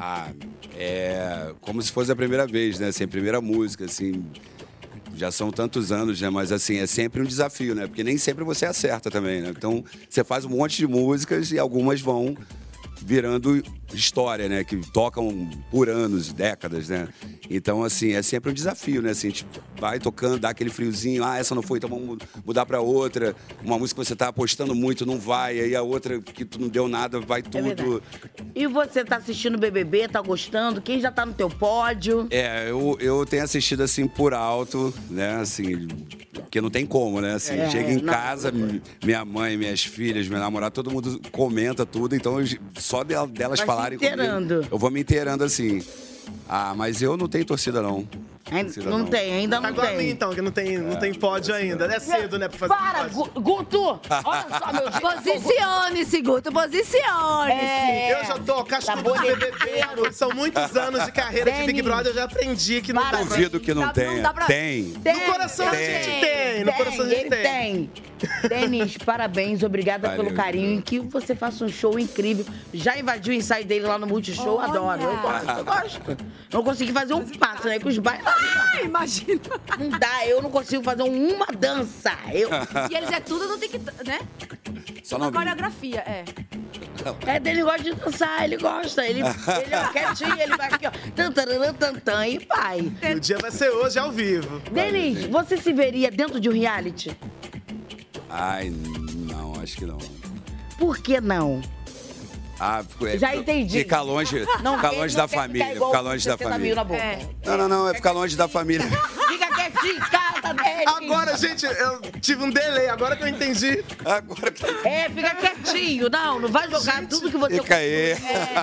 S14: É como se fosse a primeira vez, né? Assim, a primeira música, assim. Já são tantos anos, né? Mas, assim, é sempre um desafio, né? Porque nem sempre você acerta também, né? Então, você faz um monte de músicas e algumas vão virando história, né? Que tocam por anos, décadas, né? Então, assim, é sempre um desafio, né? Assim, tipo, vai tocando, dá aquele friozinho, essa não foi, então vamos mudar pra outra. Uma música que você tá apostando muito, não vai, aí a outra que tu não deu nada, vai tudo.
S3: E você tá assistindo o BBB, tá gostando? Quem já tá no teu pódio?
S14: Eu tenho assistido, assim, por alto, né? Assim, porque não tem como, né? Assim, chega em casa, minha mãe, minhas filhas, meu namorado, todo mundo comenta tudo, então só delas
S3: Vai
S14: falarem
S3: se inteirando.
S14: comigo, eu vou me inteirando, assim. Mas eu não tenho torcida, não.
S3: Não tem, ainda não
S4: Agora
S3: tem.
S4: mim, então, que não tem pódio ainda. É cedo, né, pra fazer
S3: Para, Guto! Olha só, meu Deus.
S2: Posicione-se, Guto, posicione-se.
S4: Eu já tô cascudo de BBB, são muitos anos de carreira de Big Brother, eu já aprendi que não dá.
S14: Duvido que não tenha. Tem.
S4: No coração a gente tem, no coração a gente
S3: tem. Denis, parabéns, obrigada
S14: Valeu.
S3: pelo carinho. Que você faça um show incrível. Já invadiu o ensaio dele lá no Multishow, adoro. Eu gosto. Não consegui fazer um passo, né? Com os bailarins.
S2: Imagina.
S3: Não dá, eu não consigo fazer uma dança.
S2: E eles tudo, não tem que, né?
S14: Só
S2: Uma
S14: não
S2: coreografia,
S3: Ele gosta de dançar, ele gosta. Ele ó, quietinho, ele vai aqui, ó. Tan, e vai.
S4: E o dia vai ser hoje, ao vivo.
S3: Denis, você se veria dentro de um reality?
S14: Ai, não, acho que não.
S3: Por que não? Já entendi.
S14: Ficar longe,
S3: Não
S14: ficar
S3: quer-
S14: longe
S3: não
S14: da
S3: quer
S14: família.
S3: ficar igual
S14: Ficar longe da
S3: 60
S14: família.
S3: mil na boca.
S14: Não, é ficar longe da família.
S3: Fica quietinho, casa, Denis.
S4: Agora, gente, eu tive um delay, agora que eu entendi.
S14: Agora que...
S3: Fica quietinho. Não vai jogar tudo que você...
S14: Fica aí.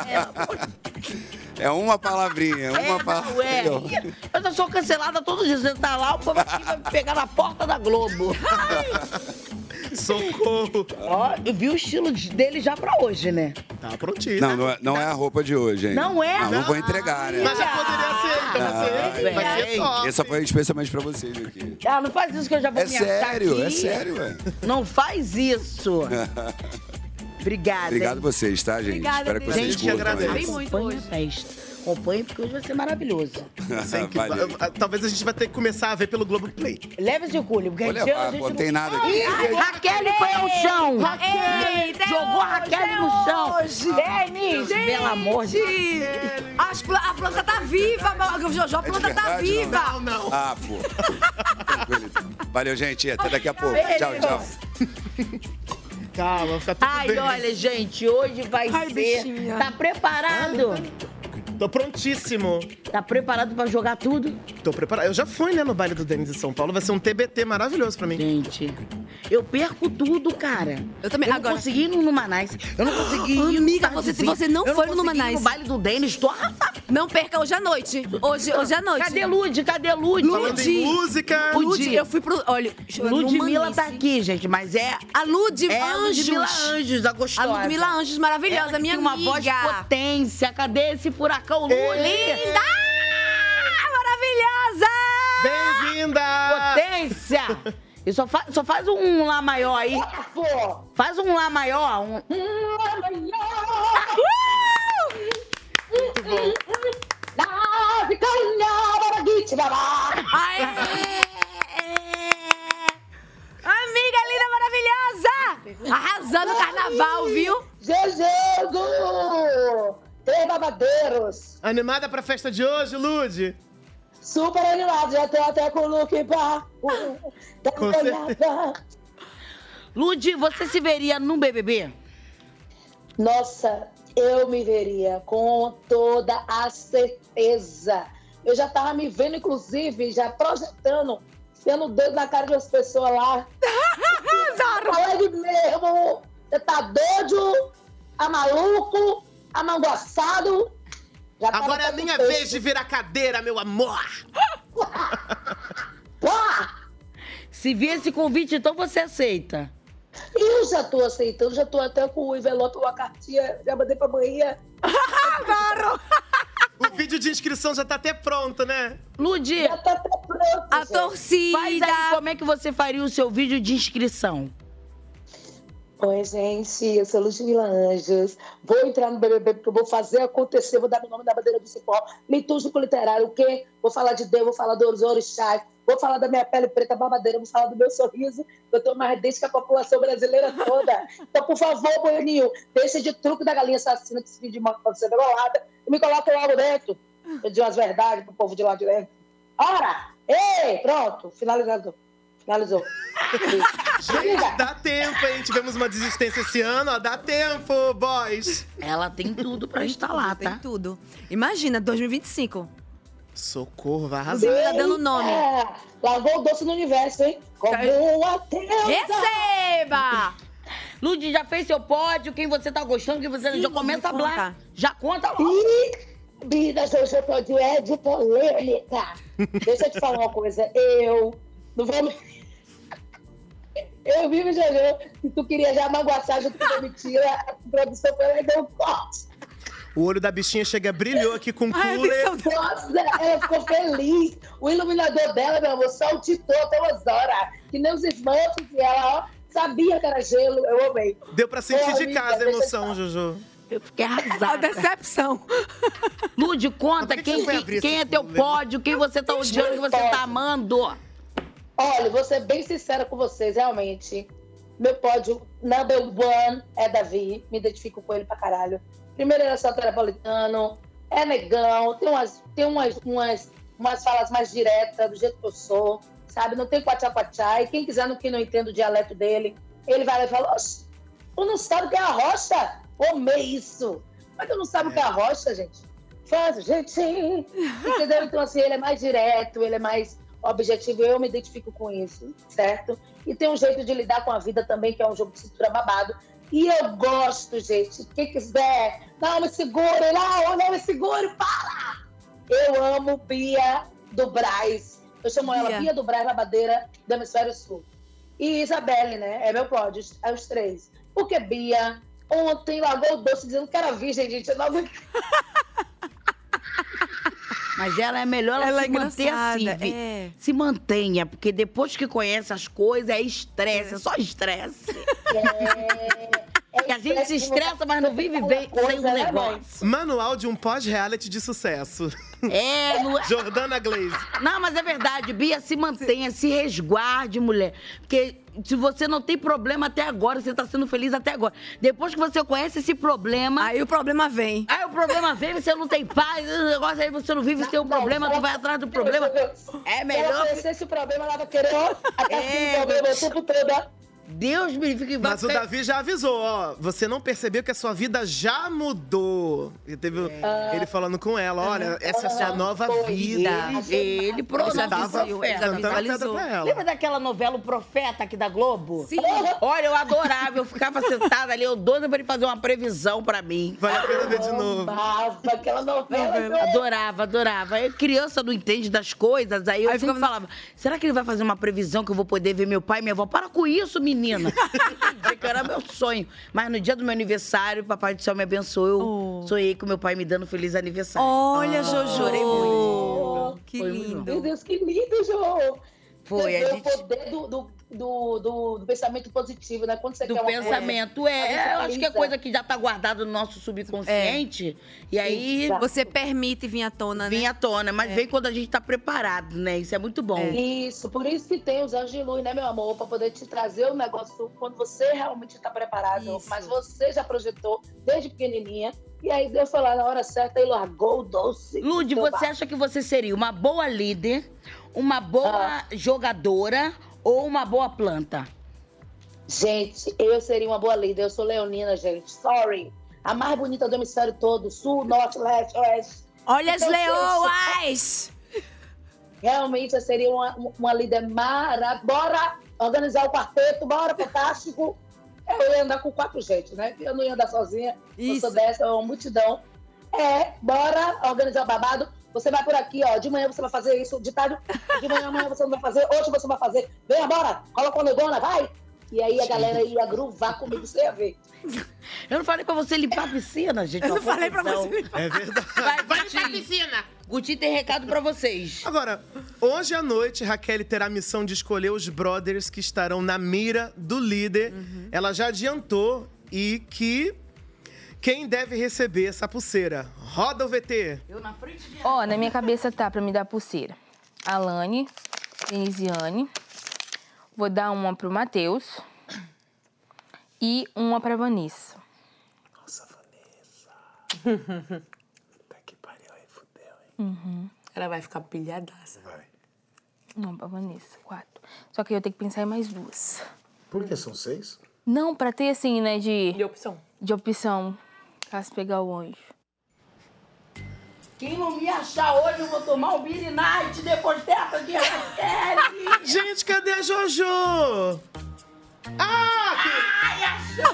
S14: É uma palavrinha, uma palavrinha.
S3: Eu sou cancelada todo dia. Você tá lá, o povo aqui vai me pegar na porta da Globo.
S4: Socorro.
S3: Ó, eu vi o estilo dele já pra hoje, né?
S4: Tá prontinho.
S14: Não é a roupa de hoje, hein?
S3: Não é?
S14: Não vou entregar, né?
S4: Mas já poderia ser, então vai ser top.
S14: Essa foi especialmente pra vocês aqui.
S3: Não faz isso que eu já vou me achar aqui.
S14: É sério, ué.
S3: Não faz isso. Obrigada.
S14: Obrigado a vocês, tá, gente?
S3: Obrigada,
S14: Espero que vocês
S3: gente,
S14: curtam aí.
S3: Acompanhe a festa. Acompanhe, porque hoje vai ser maravilhoso.
S14: Valeu.
S4: Talvez a gente vai ter que começar a ver pelo Globoplay.
S3: Leve esse culho, porque
S14: Vou levar,
S3: a gente
S14: pô, tem nada aqui.
S3: Ih, Raquel foi ao chão.
S2: Raquel,
S3: Jogou a Raquel no chão. Denis, pelo amor de Deus.
S2: A planta tá viva, Jojo, a planta tá
S14: verdade,
S2: viva.
S4: Não.
S14: Pô. Tranquilo, então. Valeu, gente. Até daqui a pouco. Tchau.
S4: Calma, vai ficar tudo bem.
S3: Olha, gente, hoje vai ser...
S2: bichinha.
S3: Tá preparado?
S4: Tô prontíssimo.
S3: Tá preparado pra jogar tudo?
S4: Tô preparado. Eu já fui, né, no baile do Denis em São Paulo. Vai ser um TBT maravilhoso pra mim.
S3: Gente, eu perco tudo, cara.
S2: Eu também.
S3: Eu
S2: Agora,
S3: não consegui ir no Numanais. Eu não consegui ir
S2: amiga,
S3: no
S2: se você não foi no Numanais,
S3: no baile do Denis, tô arrasada.
S2: não perca hoje à noite. Hoje à noite.
S3: Cadê Lud?
S4: Falando em música.
S2: Lud, eu fui pro... Olha,
S3: Ludmilla tá aqui, gente, mas é...
S2: A Lud
S3: É a
S2: Anjos.
S3: Ludmilla Anjos, a gostosa.
S2: A Ludmilla Anjos, maravilhosa,
S3: Ela
S2: minha
S3: tem uma
S2: amiga.
S3: voz de potência. Cadê esse furacão Lud?
S2: Linda! Maravilhosa!
S4: Bem-vinda!
S3: Potência! E só faz um Lá maior aí. Faz um Lá maior.
S15: Lá maior.
S4: Muito bom.
S2: Amiga linda, maravilhosa! Arrasando o carnaval, viu?
S15: Zezego! Tem babadeiros!
S4: Animada pra festa de hoje, Lud?
S15: Super animado, já tô até com o look pra...
S4: Com certeza.
S3: Lud, você se veria num BBB?
S15: Nossa, eu me veria com toda a certeza. Eu já tava me vendo, inclusive, já projetando, sendo o dedo na cara das pessoas lá. Falei mesmo, você tá doido, a maluco, a manguaçado.
S4: Agora é a minha vez de virar cadeira, meu amor.
S3: Se vier esse convite, então você aceita?
S15: Eu já tô aceitando, já tô até com o envelope, uma cartinha, já mandei pra manhã.
S4: O vídeo de inscrição já tá até pronto, né?
S3: Lud,
S15: Já tá até pronto,
S2: A
S15: gente.
S2: torcida.
S3: faz aí como é que você faria o seu vídeo de inscrição.
S15: Oi, gente, eu sou Ludmilla Anjos. Vou entrar no BBB porque eu vou fazer acontecer, vou dar meu nome na bandeira do cipó. Litúrgico literário, o quê? Vou falar de Deus, vou falar dos orixás, vou falar da minha pele preta babadeira, vou falar do meu sorriso, eu tenho mais dente que a população brasileira toda. Então, por favor, Boninho, deixa de truque da galinha assassina que esse vídeo de moto pode ser degolada e me coloca logo dentro. Eu digo as verdades pro povo de lá de dentro. Ora! Ei! Pronto, finalizou.
S4: Gente, dá tempo, hein? Tivemos uma desistência esse ano, ó. Dá tempo, boys.
S3: Ela tem tudo pra instalar, tá?
S2: Tem tudo. Imagina, 2025.
S4: Socorro, vai
S2: arrasar. Tá dando nome.
S15: Lavou o doce no universo, hein? Como uma deusa.
S2: Receba!
S3: Lud, já fez seu pódio, quem você tá gostando, quem você já começa a falar. Já conta logo.
S15: Vida, seu pódio é de polêmica. Deixa eu te falar uma coisa. Eu não vou me... Eu vi o Jojo, se tu queria já magoaçar junto com a mentira, a produção foi lá e deu um corte.
S4: O olho da bichinha chega, brilhou aqui com cooler.
S15: Nossa, ela ficou feliz. O iluminador dela, meu amor, saltitou até umas horas. Que nem os esmantos, e ela, ó, sabia que era gelo. Eu amei.
S4: Deu pra sentir de casa a emoção, Jojo.
S3: Eu fiquei arrasada.
S2: A decepção.
S3: Lud, conta quem é teu pódio, quem você tá odiando, quem você tá amando.
S15: Olha, vou ser bem sincera com vocês, realmente. Meu pódio number one é Davi. Me identifico com ele pra caralho. Primeiro, ele é soteropolitano, é negão, tem umas falas mais diretas, do jeito que eu sou, sabe? Não tem quachá-quachá. E quem quiser, que não entenda o dialeto dele, ele vai lá e fala, oxe, tu não sabe o que é a rocha? Amei isso. Mas tu não sabe o que é a rocha, gente? Faz o jeitinho. Entendeu? Então, assim, ele é mais direto, ele é mais objetivo. Eu me identifico com isso, certo? E tem um jeito de lidar com a vida também, que é um jogo de cintura babado. E eu gosto, gente. Quem quiser, não me segure, não me segure, para! Eu amo Bia do Brás. Eu chamo ela Bia do Brás, babadeira do Hemisfério Sul. E Isabelle, né? É meu pódio, é os três. Porque Bia ontem largou o doce dizendo que era virgem, gente. Eu não aguento.
S3: Mas ela é melhor ela se manter assim, se mantenha, porque depois que conhece as coisas, é estresse, é só estresse. Que a gente se estressa, mas não vive bem sem o negócio.
S4: Manual de um pós-reality de sucesso. Jordana Glaze.
S3: Não, mas é verdade, Bia, se mantenha, se resguarde, mulher. Porque se você não tem problema até agora, você tá sendo feliz até agora. Depois que você conhece esse problema...
S2: Aí o problema vem.
S3: Você não tem paz, o negócio aí você não vive sem o problema, tu vai atrás do problema. É melhor...
S15: Se ela conhecesse o problema, ela vai querer o problema o tempo todo.
S3: Deus me livre.
S4: Mas o Davi já avisou, ó. Você não percebeu que a sua vida já mudou. E teve ele falando com ela, olha, essa é a sua nova vida.
S3: Ele
S4: visualizou.
S3: Lembra daquela novela O Profeta aqui da Globo?
S2: Sim.
S3: Olha, eu adorava. Eu ficava sentada ali, eu doida pra ele fazer uma previsão pra mim.
S4: Vale a pena ver de novo.
S15: Aquela novela.
S3: Adorava. Aí criança não entende das coisas, aí eu sempre falava, será que ele vai fazer uma previsão que eu vou poder ver meu pai e minha avó? Para com isso, menina. Que era meu sonho. Mas no dia do meu aniversário, o Papai do Céu me abençoou. Eu sonhei com meu pai me dando feliz aniversário.
S2: Olha, Jojo.
S3: Chorei muito.
S2: Que lindo.
S15: Meu Deus, que lindo, Jo.
S3: Foi,
S15: a gente... O poder do pensamento positivo, né? Quando você
S3: do
S15: quer uma
S3: pensamento,
S15: coisa,
S3: eu acho que é coisa que já tá guardada no nosso subconsciente. E aí...
S2: Você permite vir à tona, né?
S3: Vir à tona, mas vem quando a gente tá preparado, né? Isso é muito bom.
S15: Isso, por isso que tem os anjos de luz, né, meu amor? Pra poder te trazer o negócio quando você realmente tá preparado.
S2: Isso.
S15: Mas você já projetou desde pequenininha. E aí Deus foi lá na hora certa e largou o doce.
S3: Lud, você acha que você seria uma boa líder, uma boa jogadora ou uma boa planta?
S15: Gente, eu seria uma boa líder. Eu sou leonina, gente. Sorry. A mais bonita do hemisfério todo. Sul, norte, leste, oeste.
S2: Olha as leoas!
S15: Realmente, eu seria uma líder maravilhosa. Bora organizar o quarteto. Bora, fantástico. Eu ia andar com 4 gente, né? Eu não ia andar sozinha. Eu sou dessa, é uma multidão. Bora organizar o babado. Você vai por aqui, ó. De manhã você vai fazer isso. De tarde, de manhã, amanhã você não vai fazer. Hoje você vai fazer. Venha, bora. Coloca a negona, vai. E aí a galera ia gruvar comigo, você ia ver.
S3: Eu não falei pra você limpar a piscina, gente.
S2: Eu não falei pra você.
S4: É verdade.
S3: Vai limpar a piscina. Guti tem recado pra vocês.
S4: Agora, hoje à noite, Raquel terá a missão de escolher os brothers que estarão na mira do líder. Ela já adiantou e que... Quem deve receber essa pulseira? Roda o VT.
S16: Na minha cabeça tá pra me dar pulseira. Alane, Denisiane. Vou dar uma pro Matheus. E uma pra Vanessa.
S4: Nossa, Vanessa. Tá que pariu aí, fudeu,
S16: hein?
S3: Ela vai ficar pilhadaça.
S4: Vai.
S16: Uma pra Vanessa, 4. Só que eu tenho que pensar em mais 2.
S7: Por que são 6?
S16: Não, pra ter assim, né,
S13: De opção.
S16: De opção, caso pegar o anjo.
S3: Quem não me achar hoje, eu vou tomar o Billy Night depois dessa de Raquel.
S4: Gente, cadê a Jojo?
S3: Ai, achou!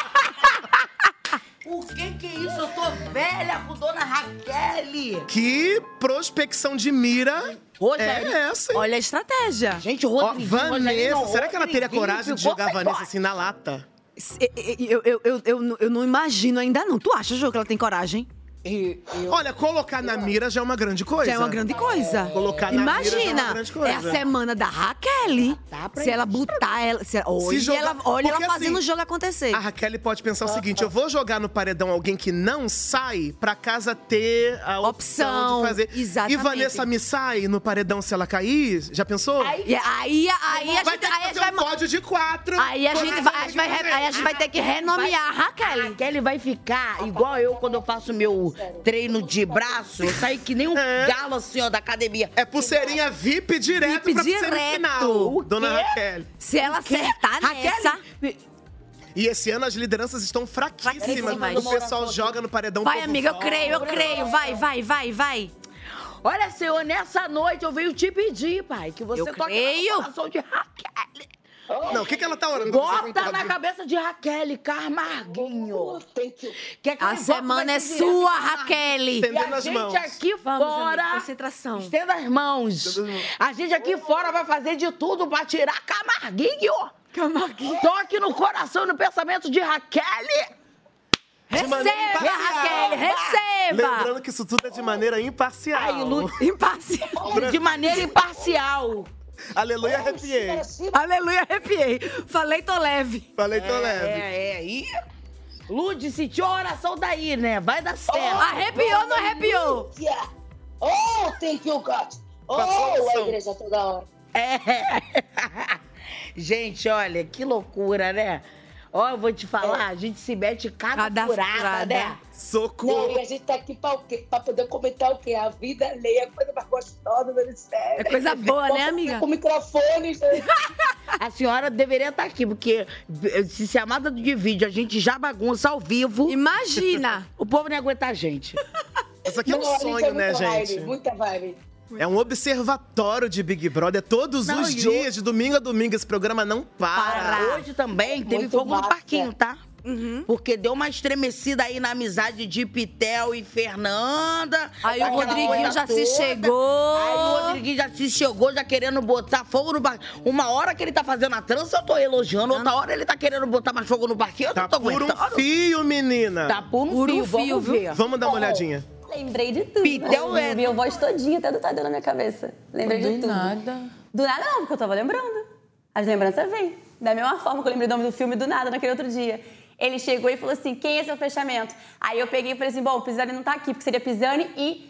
S3: O que é isso? Eu tô velha com dona Raquel.
S4: Que prospecção de mira é essa, hein?
S2: Olha a estratégia.
S3: Gente, o
S4: Ó,
S3: Rodriguinho...
S4: Vanessa, será que ela teria
S3: Rodriguinho
S4: coragem de
S3: ficou
S4: jogar a
S3: sem
S4: Vanessa
S3: corte.
S4: assim na lata?
S2: Eu não imagino ainda não. Tu acha, Jô, que ela tem coragem?
S4: Olha, colocar na mira já é uma grande coisa.
S2: Já é uma grande coisa.
S4: Colocar na mira já é uma
S2: Imagina,
S4: grande coisa.
S2: é a semana da Raquel. Se ela botar ela... Olha ela fazendo o jogo acontecer.
S4: A Raquel pode pensar o seguinte, eu vou jogar no paredão alguém que não sai pra casa ter a opção de fazer.
S2: Exatamente.
S4: E Vanessa me sai no paredão se ela cair? Já pensou?
S2: Aí a
S4: vai
S2: gente
S4: ter que fazer um pódio de 4.
S2: Aí a gente vai ter que renomear a Raquel.
S3: A Raquel vai ficar igual eu quando eu faço meu treino de braço. Eu saio que nem um galo assim, ó, da academia.
S4: É pulseirinha VIP direto pra semifinal, dona Raquel.
S2: Se ela acertar nessa...
S4: E esse ano as lideranças estão fraquíssimas. O pessoal joga no paredão.
S2: Vai, amiga, eu creio. Vai.
S3: Olha, Senhor, nessa noite eu venho te pedir, pai, que você toque no coração de Raquel.
S4: Não, o que ela tá orando?
S3: Bota na cabeça de Raquel, Carmarguinho.
S2: A semana é sua, Raquel.
S3: Estendendo as mãos. A gente aqui fora...
S2: Concentração.
S3: Estenda as mãos. A gente aqui fora vai fazer de tudo pra tirar Camarguinho. Toque no coração e no pensamento de Raquel.
S2: Receba, Raquel, receba!
S4: Lembrando que isso tudo é de maneira imparcial.
S2: Imparcial.
S3: De maneira imparcial.
S4: Aleluia, arrepiei.
S2: Aleluia, arrepiei. Falei, tô leve.
S4: Falei, tô leve.
S3: E... Lud, sentiu a oração daí, né? Vai dar certo.
S2: Arrepiou ou não arrepiou?
S15: Oh, thank you, God. Oh, a igreja toda hora.
S3: Gente, olha, que loucura, né? Ó, eu vou te falar, a gente se mete cada furada, né?
S4: Socorro.
S15: Não, e a gente tá aqui pra o quê? Pra poder comentar o quê? A vida alheia é coisa mais gostosa do ministério.
S2: É coisa boa, né, amiga?
S15: Com microfone.
S3: A senhora deveria estar aqui, porque se a Amada de vídeo a gente já bagunça ao vivo.
S2: Imagina!
S3: O povo não aguenta a gente.
S4: Isso aqui é um sonho, né, gente?
S15: Muita vibe.
S4: É um observatório de Big Brother. Todos os dias, de domingo a domingo, esse programa não para.
S3: Hoje também teve
S15: Muito
S3: fogo no
S15: massa.
S3: parquinho, tá? Porque deu uma estremecida aí na amizade de Pitel e Fernanda.
S2: Aí o
S3: Aquela
S2: Rodriguinho
S3: coisa
S2: já se
S3: toda.
S2: chegou.
S3: Aí o Rodriguinho já se chegou, já querendo botar fogo no barquinho. Uma hora que ele tá fazendo a trança, eu tô elogiando. Outra hora ele tá querendo botar mais fogo no barquinho, eu
S4: Tá
S3: não tô
S4: por
S3: aguentando.
S4: um fio, menina.
S3: Tá por um fio, vamos ver.
S4: Vamos dar uma olhadinha.
S17: Lembrei de tudo.
S3: Pitel é...
S17: Minha voz todinha, até do Tadeu na minha cabeça. Lembrei de tudo. Do nada não, porque eu tava lembrando. As lembranças vêm. Da mesma forma que eu lembrei do nome do filme do nada, naquele outro dia. Ele chegou e falou assim, quem é seu fechamento? Aí eu peguei e falei assim, bom, o Pisani não tá aqui, porque seria Pisani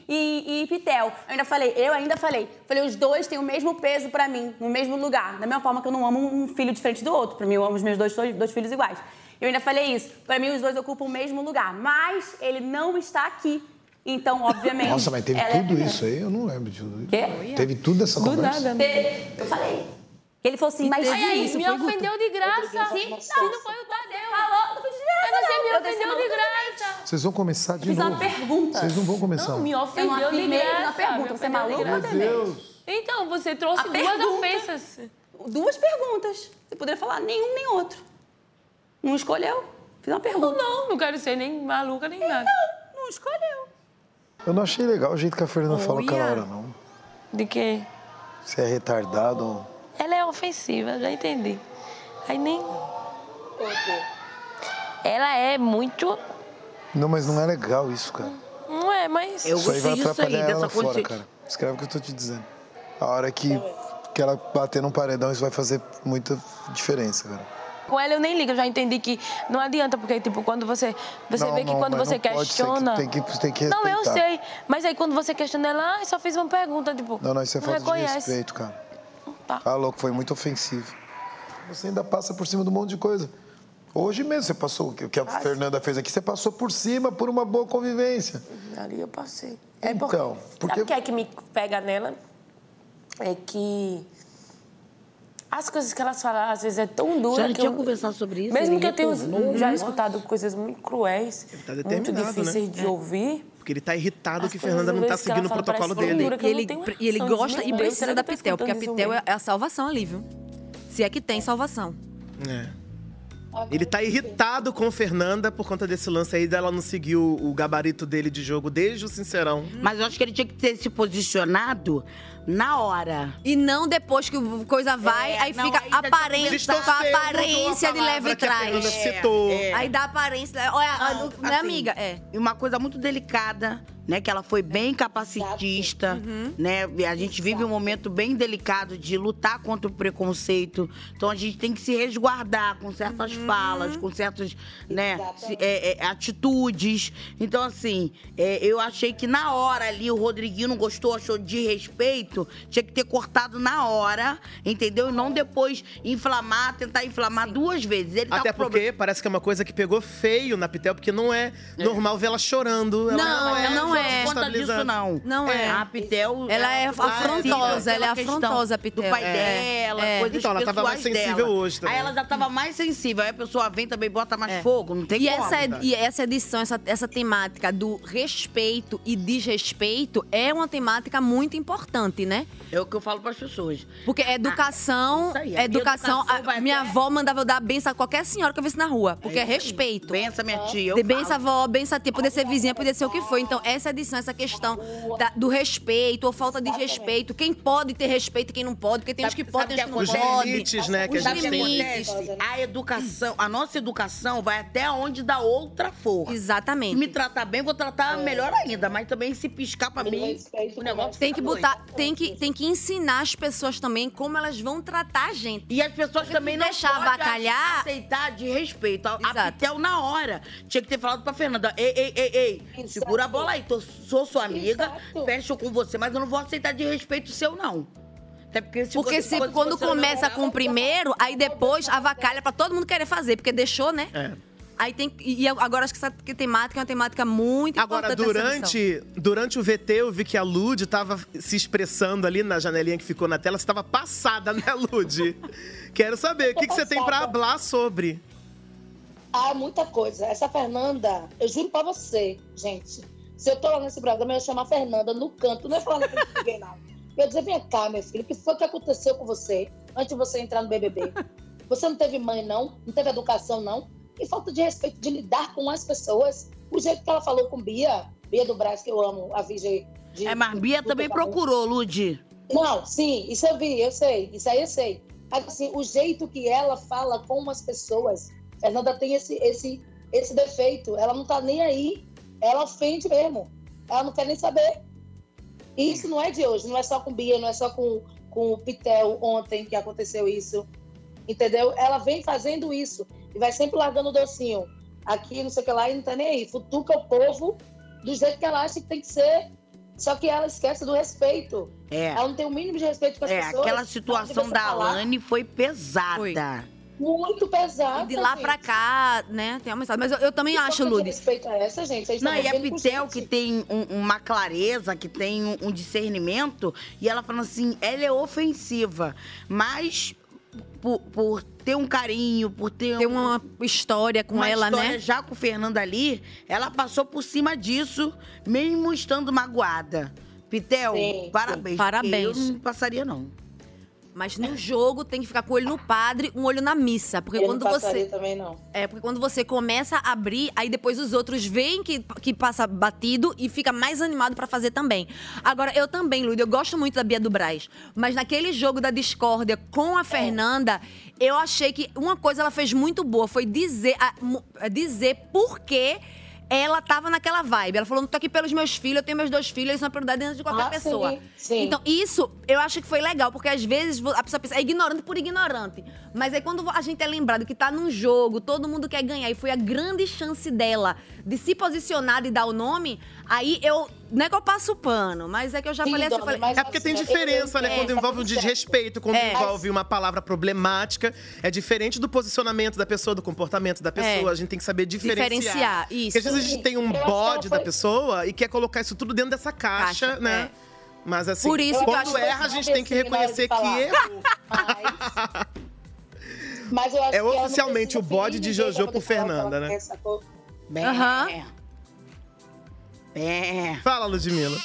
S17: e Pitel. Eu ainda falei, os dois têm o mesmo peso pra mim, no mesmo lugar. Da mesma forma que eu não amo um filho diferente do outro. Pra mim, eu amo os meus dois filhos iguais. Eu ainda falei isso. Pra mim, os dois ocupam o mesmo lugar. Mas ele não está aqui. Então, obviamente...
S7: Nossa, mas teve tudo isso aí? Eu não lembro de tudo isso.
S17: Quê?
S7: Teve tudo essa conversa?
S17: Do nada. Eu falei. Ele falou assim, mas...
S9: Aí, me ofendeu de graça.
S17: Sim,
S9: não foi o Tadeu. Falou, não foi de graça, você me ofendeu de graça.
S7: Vocês vão começar de
S17: Fiz
S7: novo.
S17: uma pergunta.
S7: Vocês não vão começar.
S9: Não, me ofendeu de graça.
S17: Uma pergunta, você é maluco?
S7: Meu Deus.
S9: Então, você trouxe duas ofensas.
S17: Duas perguntas. Você poderia falar nenhum nem outro. Não escolheu. Fiz uma pergunta.
S9: Não quero ser nem maluca, nem nada.
S17: Não escolheu.
S7: Eu não achei legal o jeito que a Fernanda fala aquela hora, não.
S9: De quê?
S7: Se é retardado.
S9: Ela é ofensiva, já entendi. Aí nem... Ela é muito...
S7: Não, mas não é legal isso, cara.
S9: Não é, mas...
S7: Isso aí vai atrapalhar ela lá fora, cara. Escreve o que eu tô te dizendo. A hora que ela bater num paredão, isso vai fazer muita diferença, cara.
S9: Com ela eu nem ligo, eu já entendi que não adianta, porque, tipo, quando você vê que quando você questiona...
S7: Tem que respeitar.
S9: Não, eu sei, mas aí quando você questiona ela, só fiz uma pergunta, tipo...
S7: Não, isso é falta de
S9: reconhece.
S7: respeito, cara. Tá louco, foi muito ofensivo. Você ainda passa por cima de um monte de coisa. Hoje mesmo você passou, o que a Fernanda fez aqui, você passou por cima por uma boa convivência.
S9: Ali eu passei.
S7: Então, porque...
S9: Sabe o que é que me pega nela? É que as coisas que elas falam, às vezes, é tão dura que
S3: tinha conversado sobre isso.
S9: Mesmo que eu tenha já escutado coisas muito cruéis, muito
S4: determinado,
S9: difíceis
S4: né?
S9: de ouvir.
S4: Porque ele tá irritado que Fernanda não tá seguindo o protocolo dele.
S2: E ele gosta e precisa da Pitel, porque a Pitel é a salvação ali, viu? Se é que tem salvação.
S4: Ele tá irritado com Fernanda por conta desse lance aí dela não seguir o gabarito dele de jogo desde o Sincerão.
S3: Mas eu acho que ele tinha que ter se posicionado na hora.
S2: E não depois que a coisa vai, aí fica aparência, com a aparência de leve e trás. Aí dá aparência. Olha, né, amiga?
S3: E uma coisa muito delicada, né? Que ela foi bem capacitista, né? A gente vive um momento bem delicado de lutar contra o preconceito. Então a gente tem que se resguardar com certas falas, com certas, né, atitudes. Então, assim, eu achei que na hora ali o Rodriguinho não gostou, achou de respeito, tinha que ter cortado na hora, entendeu? E não depois tentar inflamar duas vezes. Ele
S4: Até porque parece que é uma coisa que pegou feio na Pitel, porque não é normal ver ela chorando.
S2: Não é.
S3: Conta disso, não.
S2: Não é.
S3: A Pitel...
S2: Ela é afrontosa, ela é afrontosa, a Pitel.
S3: Do pai dela, coisas
S4: então, ela tava mais sensível
S3: dela.
S4: hoje também.
S3: Aí ela já tava mais sensível. Aí a pessoa vem também, bota mais fogo, não tem como.
S2: E essa edição, essa temática do respeito e desrespeito é uma temática muito importante, né?
S3: É o que eu falo para as pessoas.
S2: Porque educação, minha avó mandava eu dar benção a qualquer senhora que eu visse na rua, porque é respeito.
S3: Benção minha tia,
S2: benção avó, benção a tia, poder ser vizinha, poder ser o que for. Então, essa edição, essa questão do respeito ou falta de respeito, quem pode ter respeito e quem não pode, porque tem uns que podem, tem uns que não podem.
S4: Os limites, né, que a gente tem.
S3: A educação, a nossa educação vai até onde da outra for.
S2: Exatamente.
S3: Se me tratar bem, vou tratar melhor ainda, mas também se piscar pra mim, o negócio
S2: tem que botar, tem que ensinar as pessoas também como elas vão tratar a gente.
S3: E as pessoas também não
S2: deixar avacalhar,
S3: aceitar de respeito. A Pitel na hora tinha que ter falado pra Fernanda: ei, segura a bola aí, sou sua amiga, fecho com você, mas eu não vou aceitar de respeito seu, não. Até porque
S2: quando começa com o primeiro, aí depois avacalha pra todo mundo querer fazer, porque deixou, né? Aí tem, e agora acho que essa temática é uma temática muito importante.
S4: Agora, durante o VT, eu vi que a Lud tava se expressando ali na janelinha que ficou na tela. Você tava passada, né, Lud? Quero saber, o que você tem pra falar sobre?
S15: Muita coisa. Essa Fernanda, eu juro pra você, gente, se eu tô lá nesse programa, eu ia chamar a Fernanda no canto, não é falando que ninguém, não. Eu ia dizer, vem cá, meu filho, o que foi que aconteceu com você antes de você entrar no BBB? Você não teve mãe, não? Não teve educação, não? E falta de respeito de lidar com as pessoas. O jeito que ela falou com Bia do Brás, que eu amo, a Virgem de...
S3: mas Bia também procurou, Lud.
S15: Não, sim, isso eu vi, eu sei. Isso aí eu sei. Assim, o jeito que ela fala com as pessoas, Fernanda tem esse defeito. Ela não tá nem aí. Ela ofende mesmo. Ela não quer nem saber. E isso não é de hoje. Não é só com Bia, não é só com o Pitel ontem que aconteceu isso. Entendeu? Ela vem fazendo isso. E vai sempre largando o docinho. Aqui, não sei o que lá, e não tá nem aí. Futuca o povo do jeito que ela acha que tem que ser. Só que ela esquece do respeito. Ela não tem o mínimo de respeito com as pessoas.
S3: Aquela situação da Alane foi pesada. Foi.
S15: Muito pesada.
S2: E de lá pra cá, né? Tem uma mensagem. Mas eu também acho, Lud.
S15: Respeito a essa, gente.
S3: Não, e a Pitel, que tem uma clareza, que tem um discernimento, e ela falando assim, ela é ofensiva. Mas por ter um carinho, por ter
S2: uma história com ela, né?
S3: Já com o Fernando ali, ela passou por cima disso, mesmo estando magoada. Pitel, parabéns.
S2: Parabéns.
S3: Eu não passaria, não.
S2: Mas no jogo tem que ficar com o olho no padre, um olho na missa. Porque
S15: eu
S2: quando
S15: não passaria também, não.
S2: Porque quando você começa a abrir, aí depois os outros veem que passa batido e fica mais animado pra fazer também. Agora, eu também, Lud, eu gosto muito da Bia do Brás. Mas naquele jogo da discórdia com a Fernanda, eu achei que uma coisa ela fez muito boa. Foi dizer por que ela tava naquela vibe. Ela falou, não tô aqui pelos meus filhos, eu tenho meus 2 filhos, isso é uma prioridade dentro de qualquer pessoa.
S15: Sim.
S2: Então, isso eu acho que foi legal, porque às vezes a pessoa pensa, é ignorante por ignorante. Mas aí quando a gente é lembrado que tá num jogo, todo mundo quer ganhar, e foi a grande chance dela de se posicionar, de dar o nome, aí eu Não é que eu passo pano, mas é que eu já falei assim. Eu falei,
S4: É porque tem diferença, né? Quando envolve um desrespeito, quando envolve uma palavra problemática. É diferente do posicionamento da pessoa, do comportamento da pessoa. A gente tem que saber diferenciar.
S2: Isso.
S4: Porque às vezes a gente tem um bode da pessoa e quer colocar isso tudo dentro dessa caixa, né? Mas assim,
S2: Por isso
S4: quando erra, a gente tem que reconhecer que errou.
S15: Mas eu acho
S4: É
S15: que ela não
S4: oficialmente
S15: precisa
S4: o bode de
S15: ferir ninguém
S4: Jojo
S15: pra
S4: por
S15: poder falar o que
S4: Fernanda,
S15: ela
S4: né?
S15: quer, sacou?
S4: Fala, Ludmilla.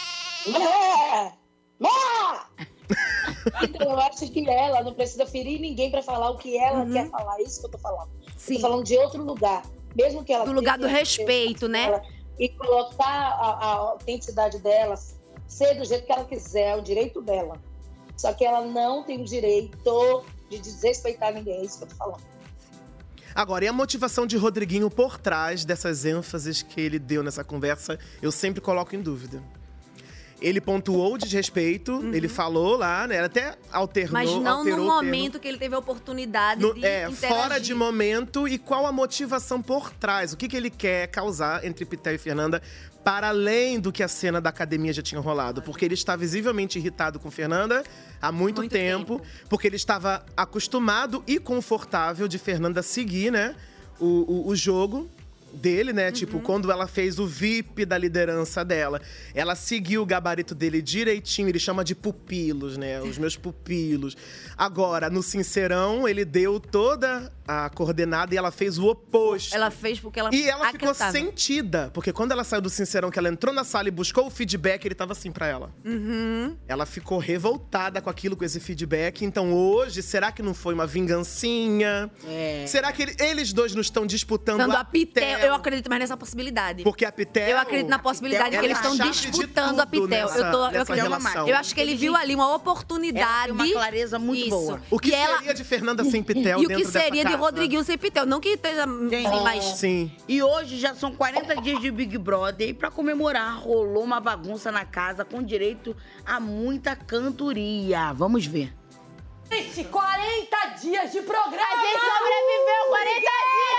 S15: Então, eu acho que ela não precisa ferir ninguém pra falar o que ela quer falar. É isso que eu tô falando.
S2: Sim.
S15: Eu tô falando de outro lugar. Mesmo que ela
S2: Do lugar do
S15: tenha
S2: respeito, né?
S15: ela, e colocar a autenticidade dela, ser do jeito que ela quiser, é o direito dela. Só que ela não tem o direito de desrespeitar ninguém. É isso que eu tô falando.
S4: Agora, e a motivação de Rodriguinho por trás dessas ênfases que ele deu nessa conversa, eu sempre coloco em dúvida. Ele pontuou o desrespeito, ele falou lá, né? Ele até alterou.
S2: Mas não
S4: alterou
S2: no
S4: o termo.
S2: momento que ele teve a oportunidade de interagir.
S4: Fora de momento e qual a motivação por trás. O que ele quer causar entre Pitel e Fernanda para além do que a cena da academia já tinha rolado. Porque ele está visivelmente irritado com Fernanda há muito tempo. Porque ele estava acostumado e confortável de Fernanda seguir, né, o jogo dele, né? Tipo, quando ela fez o VIP da liderança dela, ela seguiu o gabarito dele direitinho. Ele chama de pupilos, né? Os meus pupilos. Agora, no Sincerão, ele deu toda a coordenada e ela fez o oposto.
S2: Ela fez porque ela
S4: E ela ficou
S2: acreditava.
S4: sentida. Porque quando ela saiu do Sincerão, que ela entrou na sala e buscou o feedback, ele tava assim pra ela. Ela ficou revoltada com aquilo, com esse feedback. Então hoje, será que não foi uma vingancinha? Será que eles dois não estão disputando
S2: Dando
S4: a
S2: a Pitel, eu acredito mais nessa possibilidade.
S4: Porque a Pitel…
S2: Eu acredito na possibilidade
S4: Pitel
S2: que eles
S4: é a
S2: estão
S4: chave de
S2: disputando a
S4: tudo
S2: Pitel.
S4: nessa-
S2: eu
S4: nessa
S2: acredito
S4: relação.
S2: Eu acho que ele viu ali uma oportunidade.
S3: Ela tem uma clareza muito
S2: Isso.
S3: boa.
S4: O que
S2: E ela-
S4: seria de Fernanda sem Pitel
S2: E o
S4: dentro
S2: que
S4: dessa
S2: seria de
S4: casa?
S2: Rodriguinho sem Pitel? Não que esteja assim, mas…
S4: Sim.
S3: E hoje já são 40 dias de Big Brother e pra comemorar rolou uma bagunça na casa com direito a muita cantoria. Vamos ver.
S18: Gente, 40 dias de programa!
S16: A gente sobreviveu 40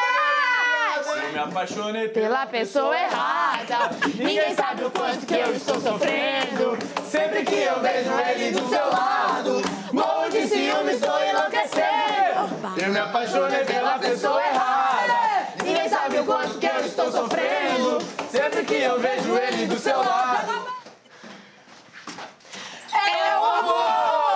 S16: dias!
S11: Eu me apaixonei
S16: Pela pessoa errada. Ninguém sabe o quanto que eu estou sofrendo.
S18: Sempre que eu vejo ele do seu lado, morro de ciúme, estou enlouquecendo.
S11: Eu me apaixonei pela pessoa errada.
S18: Ninguém sabe o quanto que eu estou sofrendo. Sempre que eu vejo ele do seu lado. É o amor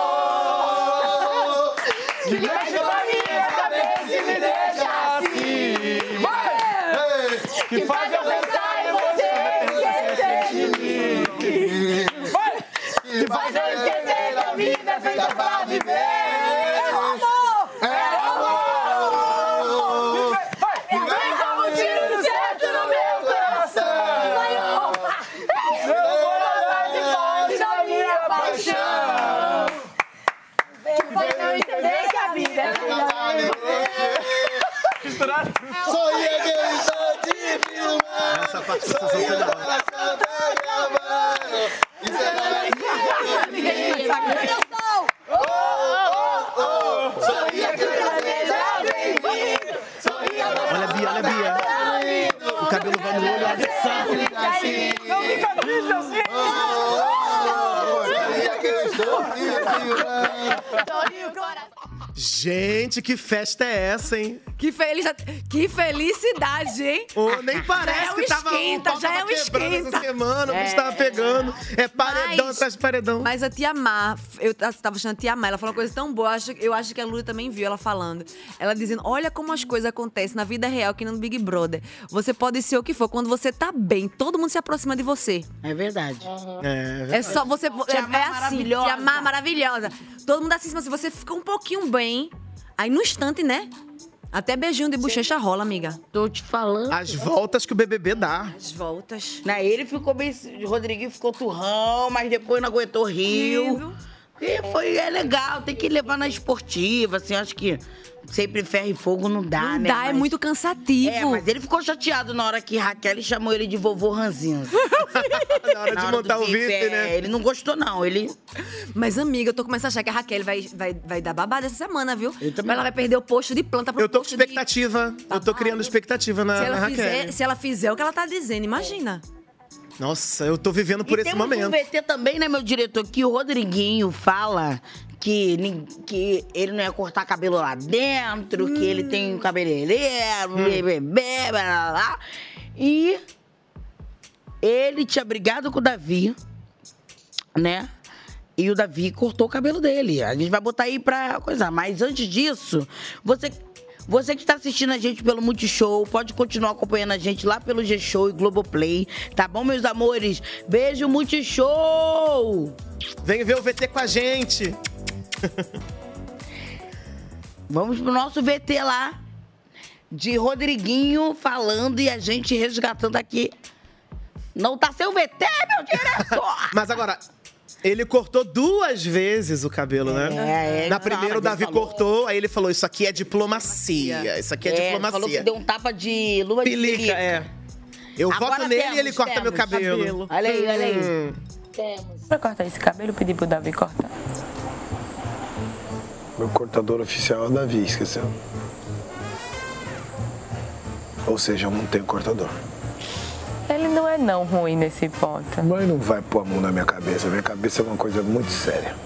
S18: que mexe com a minha cabeça e me deixa assim. Vai! Que faz eu pensar em você esquecer de mim. Vai! Que faz eu esquecer que a vida é feita pra viver. É o amor! É o amor! Vai! Vem como um tiro certo no meu coração. Eu vou dar de forte na minha paixão. Que faz eu entender que a vida é feita pra viver.
S5: Sonhei que eu estou te filmando.
S4: Essa parte é sensacional.
S18: Ninguém sabe quem eu sou. Sonhei que eu seja bem-vindo.
S4: Olha a Bia, olha a Bia. O cabelo vai no olho, olha só.
S18: Não fica triste assim.
S5: Sonhei que eu estou te filmando.
S18: Sorri o coração.
S4: Gente, que festa é essa, hein?
S2: Que felicidade, hein?
S4: Nem parece
S2: Já é um
S4: que tava,
S2: esquenta,
S4: o pau
S2: já
S4: tava
S2: é um
S4: quebrando
S2: esquenta.
S4: essa semana, o bicho tava pegando. É paredão atrás de paredão.
S2: Mas a Tia Má, eu tava achando a Tia Má, ela falou uma coisa tão boa, eu acho que a Lula também viu ela falando. Ela dizendo, olha como as coisas acontecem na vida real, que no Big Brother. Você pode ser o que for, quando você tá bem, todo mundo se aproxima de você.
S3: É verdade.
S2: É só você.
S3: Tia Má
S2: É assim,
S3: maravilhosa.
S2: Tia Má maravilhosa. Todo mundo assim, se você fica um pouquinho bem, aí no instante, né? Até beijinho de bochecha rola, amiga.
S3: Tô te falando.
S4: As voltas que o BBB dá.
S2: As voltas.
S3: Ele ficou bem. O Rodriguinho ficou turrão, mas depois não aguentou rio. E é legal, tem que levar na esportiva, assim, acho que sempre ferro e fogo não dá,
S2: Não
S3: né?
S2: dá, é muito cansativo.
S3: É, mas ele ficou chateado na hora que Raquel chamou ele de vovô ranzinza.
S4: Na hora de montar o VIP, né?
S3: Ele não gostou, não. Ele...
S2: Mas, amiga, eu tô começando a achar que a Raquel vai dar babada essa semana, viu? Ela vai perder o posto de planta pro
S4: Eu tô com expectativa. Eu tô criando expectativa na Raquel.
S2: Se ela fizer o que ela tá dizendo, imagina.
S4: Nossa, eu tô vivendo por
S3: E
S4: esse
S3: temos
S4: momento.
S3: um VT também, né, meu diretor, que o Rodriguinho fala que ele não ia cortar cabelo lá dentro, que ele tem um cabeleireiro, blá, blá, blá. E ele tinha brigado com o Davi, né? E o Davi cortou o cabelo dele. A gente vai botar aí pra coisa. Mas antes disso, você que está assistindo a gente pelo Multishow, pode continuar acompanhando a gente lá pelo G-Show e Globoplay. Tá bom, meus amores? Beijo, Multishow!
S4: Vem ver o VT com a gente.
S3: Vamos pro nosso VT lá, de Rodriguinho falando e a gente resgatando aqui. Não tá sem o VT, meu diretor!
S4: Mas agora, ele cortou 2 vezes o cabelo, né? Na primeira o Davi cortou, aí ele falou, isso aqui é diplomacia. Isso aqui é diplomacia.
S3: Falou que deu um tapa de luva de
S4: Pelica, é. Eu
S3: Agora
S4: voto nele e ele
S3: temos,
S4: corta meu cabelo.
S3: Olha aí, olha aí.
S15: Temos.
S16: Pra cortar esse cabelo, eu pedi pro Davi cortar.
S7: Meu cortador oficial é o Davi, esqueceu? Ou seja, eu não tenho cortador.
S16: Ele não é não ruim nesse ponto.
S7: Mas não vai pôr a mão na minha cabeça. Minha cabeça é uma coisa muito séria.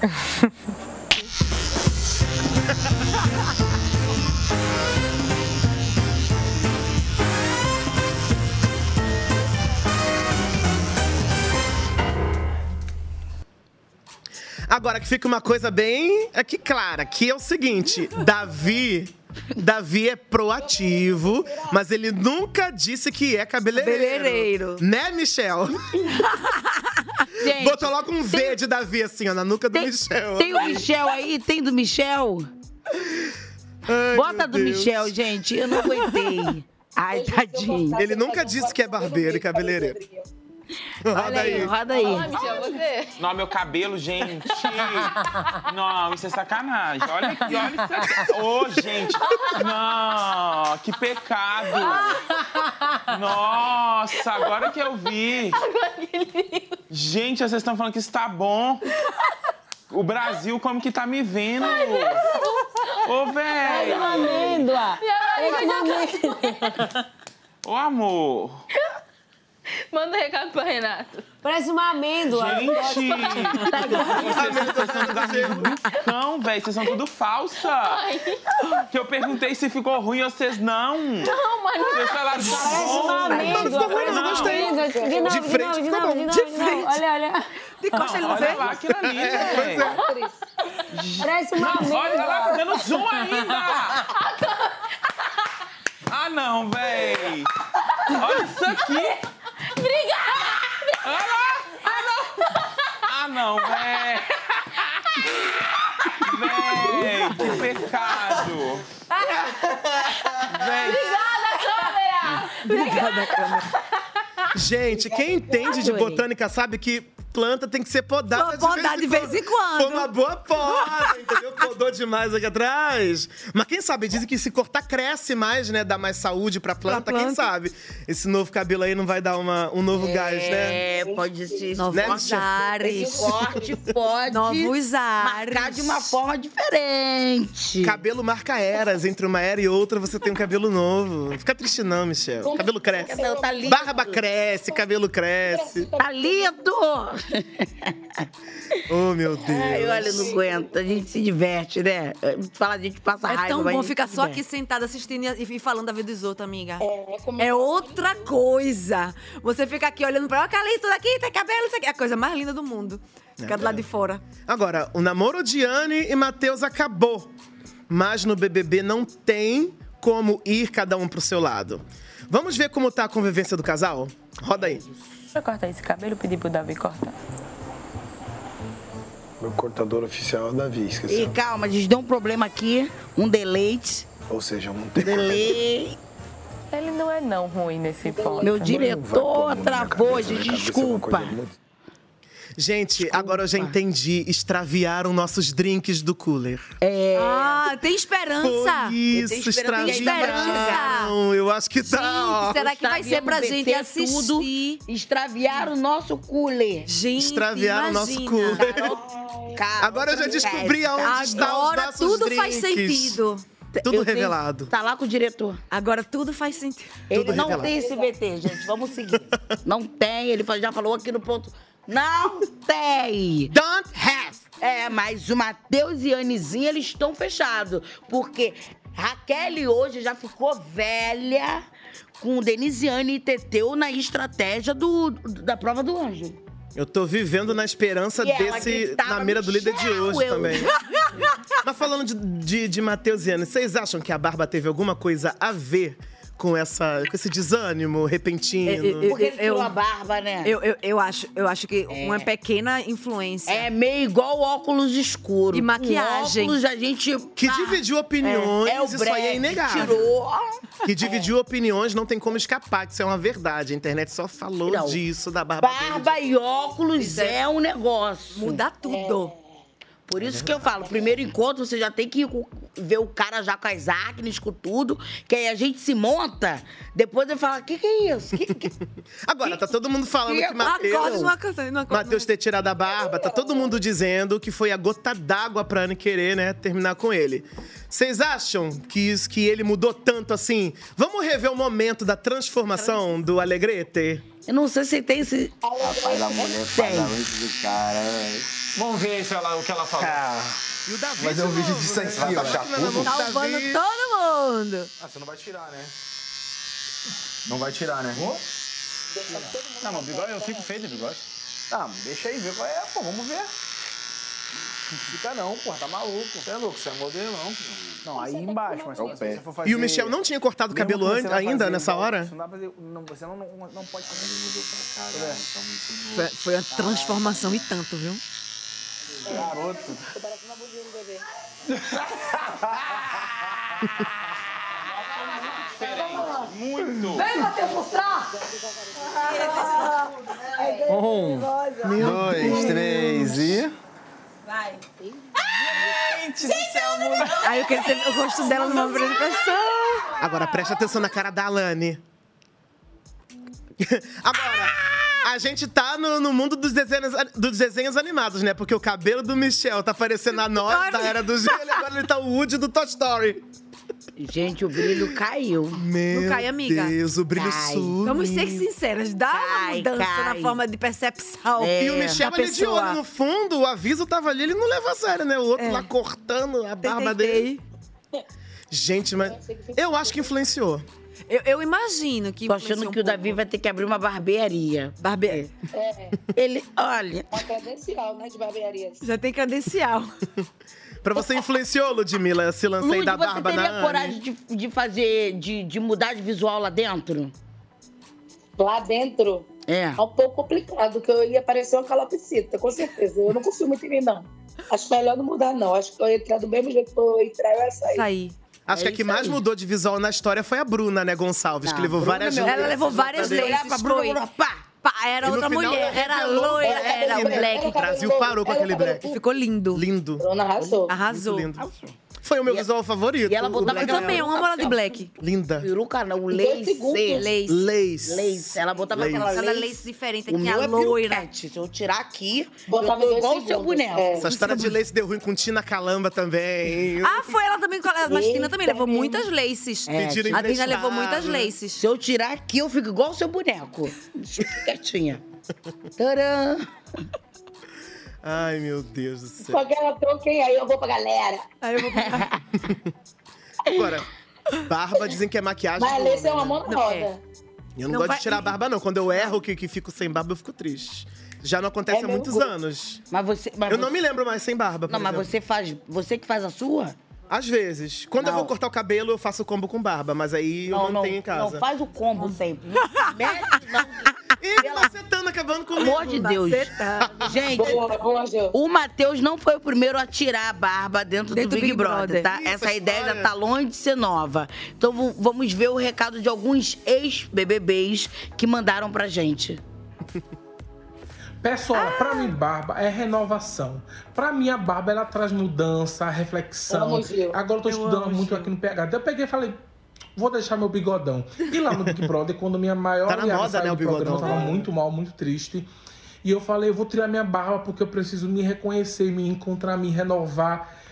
S4: Agora, que fica uma coisa bem aqui clara, que é o seguinte, Davi é proativo, mas ele nunca disse que é cabeleireiro. Né, Michel?
S3: Gente,
S4: botou logo um V de Davi, assim, ó, na nuca do Michel.
S3: Tem o Michel aí? Tem do Michel?
S4: Ai,
S3: Bota
S4: meu
S3: do
S4: Deus.
S3: Michel, gente. Eu não aguentei. Ai, tadinho.
S4: Ele nunca disse que é barbeiro e cabeleireiro.
S3: Olha aí, roda aí.
S11: Não, meu cabelo, gente. Não, isso é sacanagem. Olha aqui, olha isso aqui. Ô, gente. Não, que pecado. Nossa, agora que eu vi. Gente, vocês estão falando que isso tá bom. O Brasil como que tá me vendo? Ô, velho.
S17: Uma amêndoa.
S11: Ô, amor.
S16: Manda um recado pra Renato.
S13: Parece uma amêndoa.
S11: Gente! Vocês são tudo amigo do cão, velho. Vocês são tudo falsa. Que eu perguntei se ficou ruim, vocês não.
S16: Não, mas não.
S11: Vocês falaram de
S13: Parece uma amêndoa.
S4: Eu não gostei.
S13: De novo,
S4: De frente ficou bom.
S13: de frente. Olha, olha.
S2: De costa ele não vê?
S11: Olha lá, aquilo ali, velho.
S13: Parece uma
S11: Não,
S13: amêndoa.
S11: olha lá, tá dando zoom ainda. Ah, não, velho. Olha isso aqui.
S16: Obrigada!
S11: Olha lá. Ah, não, velho. Véi, que pecado. Véi.
S16: Obrigada, câmera!
S4: Gente, quem entende de botânica sabe que planta tem que ser podada
S2: de vez em quando.
S4: Foi uma boa poda, entendeu? Podou demais aqui atrás. Mas quem sabe, dizem que se cortar cresce mais, né? Dá mais saúde pra planta, quem sabe? Esse novo cabelo aí não vai dar um novo gás, né?
S3: É, pode ser.
S2: Novos ares.
S3: Esse corte pode
S2: Novos ares.
S3: marcar de uma forma diferente.
S4: Cabelo marca eras. Entre uma era e outra, você tem um cabelo novo. Não fica triste não, Michel. Cabelo cresce.
S3: Cabelo tá lindo.
S4: Barba cresce, cabelo cresce.
S3: Tá lindo!
S4: Oh, meu Deus.
S3: Ai, olha, não aguento. A gente se diverte, né? Fala, a gente passa raiva.
S2: É tão
S3: mas a
S2: bom
S3: gente
S2: ficar
S3: se
S2: só
S3: diverte.
S2: aqui sentada assistindo e falando da vida dos outros, amiga. É outra coisa. Você fica aqui olhando pra aquela tudo aqui, tem cabelo, isso aqui. É a coisa mais linda do mundo. Fica do lado de fora.
S4: Agora, o namoro de Anne e Matheus acabou. Mas no BBB não tem como ir cada um pro seu lado. Vamos ver como tá a convivência do casal? Roda aí.
S16: Pra cortar esse cabelo, eu pedi pro Davi cortar.
S7: Meu cortador oficial é o Davi, esqueceu?
S3: E calma, a gente deu um problema aqui, um deleite.
S7: Ou seja, eu não tenho
S3: Delay.
S16: Ele não é não ruim nesse ponto.
S3: Meu diretor travou, gente, desculpa.
S4: Gente, agora eu já entendi. Extraviaram nossos drinks do cooler.
S2: Ah, tem esperança.
S4: Foi isso, extraviaram. Eu acho que tá, ó.
S2: Será que vai ser pra gente assistir?
S3: Tudo, extraviaram o nosso cooler.
S2: Gente,
S4: Extraviaram o nosso cooler. Agora eu já descobri aonde estão os
S2: Agora
S4: nossos
S2: tudo
S4: drinks.
S2: faz sentido.
S4: Tudo revelado.
S3: Tá lá com o diretor.
S2: Agora tudo faz sentido.
S3: Ele
S4: Tudo
S3: não
S4: revelado.
S3: tem esse VT, gente. Vamos seguir. Não tem. Ele já falou aqui no ponto. Não tem.
S4: Don't have.
S3: Mas o Matheus e a Anizinha, eles estão fechados. Porque Raquel hoje já ficou velha com Denisiane e Teteu na estratégia da prova do anjo.
S4: Eu tô vivendo na esperança
S3: E ela
S4: desse
S3: gritava
S4: na mira do líder de hoje
S3: eu.
S4: também. Mas falando de Matheus e Ana, vocês acham que a Barba teve alguma coisa a ver com esse desânimo repentino?
S3: Porque ele tirou a barba, né?
S2: Eu acho que uma pequena influência.
S3: É meio igual óculos escuros.
S2: E maquiagem.
S3: Com óculos a gente...
S4: Que dividiu opiniões,
S3: o
S4: isso aí é inegável.
S3: Tirou.
S4: Que dividiu opiniões, não tem como escapar, que isso é uma verdade. A internet só falou
S3: Não.
S4: disso, da Barba
S3: Barba e óculos é um negócio.
S2: Muda tudo.
S3: Por isso que eu falo, primeiro encontro você já tem que ver o cara já com as acnes, com tudo, que aí a gente se monta, depois ele fala, que é isso?
S4: Agora, tá todo mundo falando que Matheus ter tirado a barba, tá todo mundo dizendo que foi a gota d'água pra Ana querer, né, terminar com ele. Vocês acham que ele mudou tanto assim? Vamos rever o momento da transformação do Alegrete?
S3: Eu não sei se tem esse...
S19: Rapaz, a mulher fala muito do cara.
S11: Vamos ver o que ela falou.
S4: E o Davi?
S7: Vai ter um vídeo disso aqui,
S19: Vai
S7: ó.
S19: achar tudo?
S2: Salvando todo mundo.
S10: Você não vai tirar, né? Não vai tirar, né?
S19: Não, mas bigode, eu fico feio de bigode.
S10: Ah, deixa aí, ver qual é, pô, vamos ver. Não fica não, porra, tá maluco. Você é louco, você é modelão. Não, aí embaixo, mas se você for fazer...
S4: E o Michel não tinha cortado o cabelo ainda, nessa hora?
S10: Você não pode fazer.
S2: Foi uma transformação e tanto, viu?
S10: Garoto.
S11: Muito.
S18: Vem, Matheus, mostrar!
S10: 1, 2, 3 e...
S18: Vai.
S2: Gente do céu, mudou. Aí eu quero ter o rosto dela numa apresentação.
S4: Agora, presta atenção na cara da Alane. Agora, a gente tá no mundo dos desenhos animados, né? Porque o cabelo do Michel tá parecendo a nós da Era do Gelo, e agora ele tá o Woody do Toy Story.
S3: Gente, o brilho caiu.
S4: Meu
S2: cai, amiga.
S4: Deus, o brilho sumiu.
S2: Vamos ser sinceras, dá uma mudança na forma de percepção.
S4: E o Michel ali de olho no fundo, o aviso tava ali, ele não levou a sério, né? O outro lá cortando a barba dele. Gente, mas eu acho que influenciou.
S2: Eu imagino que...
S3: Tô achando que o Davi vai ter que abrir uma barbearia. Ele, olha...
S15: Uma credencial, né, de barbearia.
S2: Já tem credencial.
S4: Pra você influenciou, Ludmilla, esse lance aí da barba na
S3: você teria coragem de fazer, de mudar de visual lá dentro?
S15: Lá dentro?
S3: É
S15: um pouco complicado, que eu ia parecer uma calopsita, com certeza. Eu não confio muito em mim, não. Acho melhor não mudar, não. Acho que eu ia entrar do mesmo jeito que eu entrar, eu ia sair.
S4: Acho que a que mais mudou de visual na história foi a Bruna, né, Gonçalves? Que levou várias
S2: ela levou várias leis. Era outra mulher, era loira, era black.
S4: O Brasil parou com aquele black.
S2: Ficou lindo.
S4: Lindo.
S15: Bruna arrasou.
S2: Arrasou.
S4: Muito lindo. Foi o meu visual favorito.
S3: E ela botava
S2: Eu também, uma bola de black.
S4: Linda.
S3: Peruca não, o lace.
S4: Lace.
S3: Ela botava
S4: Lace.
S3: aquela
S2: Aquela
S3: lace.
S2: lace diferente,
S3: O
S2: que é
S3: meu é
S2: loira.
S3: peruquete. Se eu tirar aqui,
S15: Botava
S3: eu tô
S15: em 2
S3: igual o seu
S15: segundos.
S3: boneco.
S4: Essa história de lace deu ruim com Tina Calamba também.
S2: Ah, foi ela também. Mas Tina também levou muitas laces.
S4: Pediram
S2: A Tina
S4: emprestado.
S2: levou muitas laces.
S3: Se eu tirar aqui, eu fico igual o seu boneco. Quietinha. Tcharam!
S4: Ai, meu Deus do céu.
S15: Só que ela troquei, aí eu vou pra galera.
S4: Agora, barba dizem que é maquiagem.
S15: Mas
S4: do
S15: esse é
S4: homem,
S15: uma mão
S4: né?
S15: na roda.
S4: Eu não gosto de tirar a barba, não. Quando eu erro que fico sem barba, eu fico triste. Já não acontece há muitos anos.
S3: Mas
S4: eu não me lembro mais sem barba, por
S3: Não, mas
S4: exemplo.
S3: você que faz a sua?
S4: Às vezes. Quando eu
S3: Não.
S4: vou cortar o cabelo, eu faço combo com barba. Mas aí eu mantenho em casa.
S3: Não, faz o combo sempre.
S4: Ih, macetando, acabando comigo.
S3: Pelo amor de Deus. Gente, o Matheus não foi o primeiro a tirar a barba dentro do Big Brother, tá?
S4: Isso,
S3: Essa ideia
S4: história.
S3: ainda tá longe de ser nova. Então vamos ver o recado de alguns ex-BBBs que mandaram pra gente.
S20: Pessoal, pra mim, barba é renovação. Pra mim, a barba, ela traz mudança, reflexão.
S15: Amo, Gil.
S20: Agora eu tô
S15: Eu
S20: estudando
S15: amo,
S20: muito
S15: Gil.
S20: aqui no PH. Eu peguei e falei, vou deixar meu bigodão. E lá no Big Brother, quando minha maior
S4: Tá na
S20: aliada
S4: moda,
S20: saiu
S4: né, o
S20: do programa,
S4: bigodão.
S20: eu tava muito mal, muito triste. E eu falei, eu vou tirar minha barba porque eu preciso me reconhecer, me encontrar, me renovar.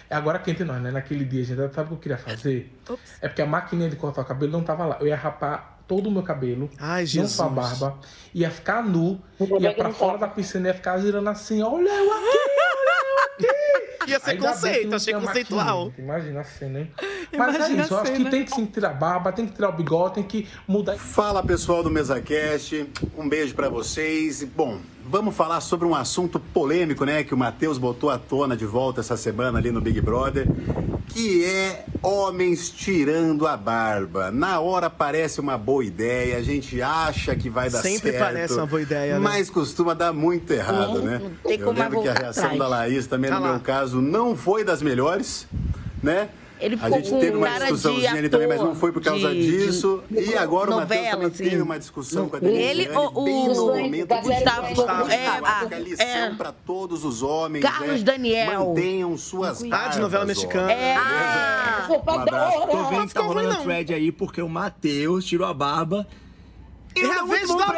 S20: Agora que entre nós, né? Naquele dia, gente, sabe o que eu queria fazer? É porque a maquininha de cortar o cabelo não tava lá. Eu ia rapar todo o meu cabelo, não só a barba, ia ficar nu, ia pra fora da piscina, ia ficar girando assim, olha eu aqui.
S4: Ia ser conceito, achei conceitual.
S20: Imagina a cena, hein? Mas é isso, eu acho que tem que sim tirar a barba, tem que tirar o bigode, tem que mudar.
S21: Fala, pessoal do MesaCast, um beijo pra vocês. Bom, vamos falar sobre um assunto polêmico, né, que o Matheus botou à tona de volta essa semana ali no Big Brother, que é homens tirando a barba. Na hora parece uma boa ideia, a gente acha que vai dar certo.
S4: Sempre parece uma boa ideia, né?
S21: Mas costuma dar muito errado, né? Eu lembro que a reação da Laís também, no meu caso, não foi das melhores, né? A gente teve uma discussãozinha ali também, mas não foi por causa disso. E agora o Matheus também teve uma discussão com a Denise.
S3: Ele,
S21: bem no momento de
S3: Gustavo,
S21: a lição para todos os homens.
S3: Carlos Daniel.
S21: Mantenham suas barbas.
S4: De novela mexicana.
S21: Um abraço.
S22: Tô vendo que tá rolando thread aí porque o Matheus tirou a barba. E
S4: é a vez do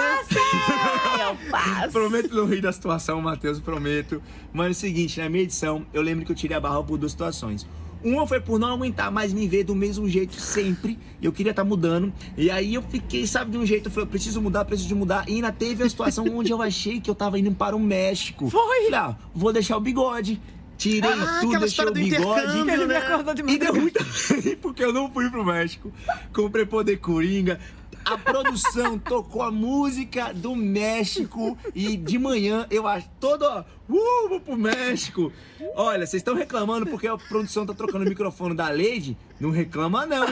S22: alface! Prometo não rir da situação, Matheus, prometo. Mas é o seguinte, na minha edição, eu lembro que eu tirei a barba por 2 situações. Uma foi por não aguentar mais me ver do mesmo jeito sempre. Eu queria estar mudando. E aí eu fiquei, sabe, de um jeito. Eu falei, eu preciso mudar. E ainda teve a situação onde eu achei que eu tava indo para o México. Foi! Falei, vou deixar o bigode. Tirei tudo, deixei o bigode.
S2: Ele me acordou de
S22: E deu muito bem, porque eu não fui pro México. Comprei poder coringa. A produção tocou a música do México e de manhã eu acho vou pro México. Olha, vocês estão reclamando porque a produção tá trocando o microfone da Lady? Não reclama não.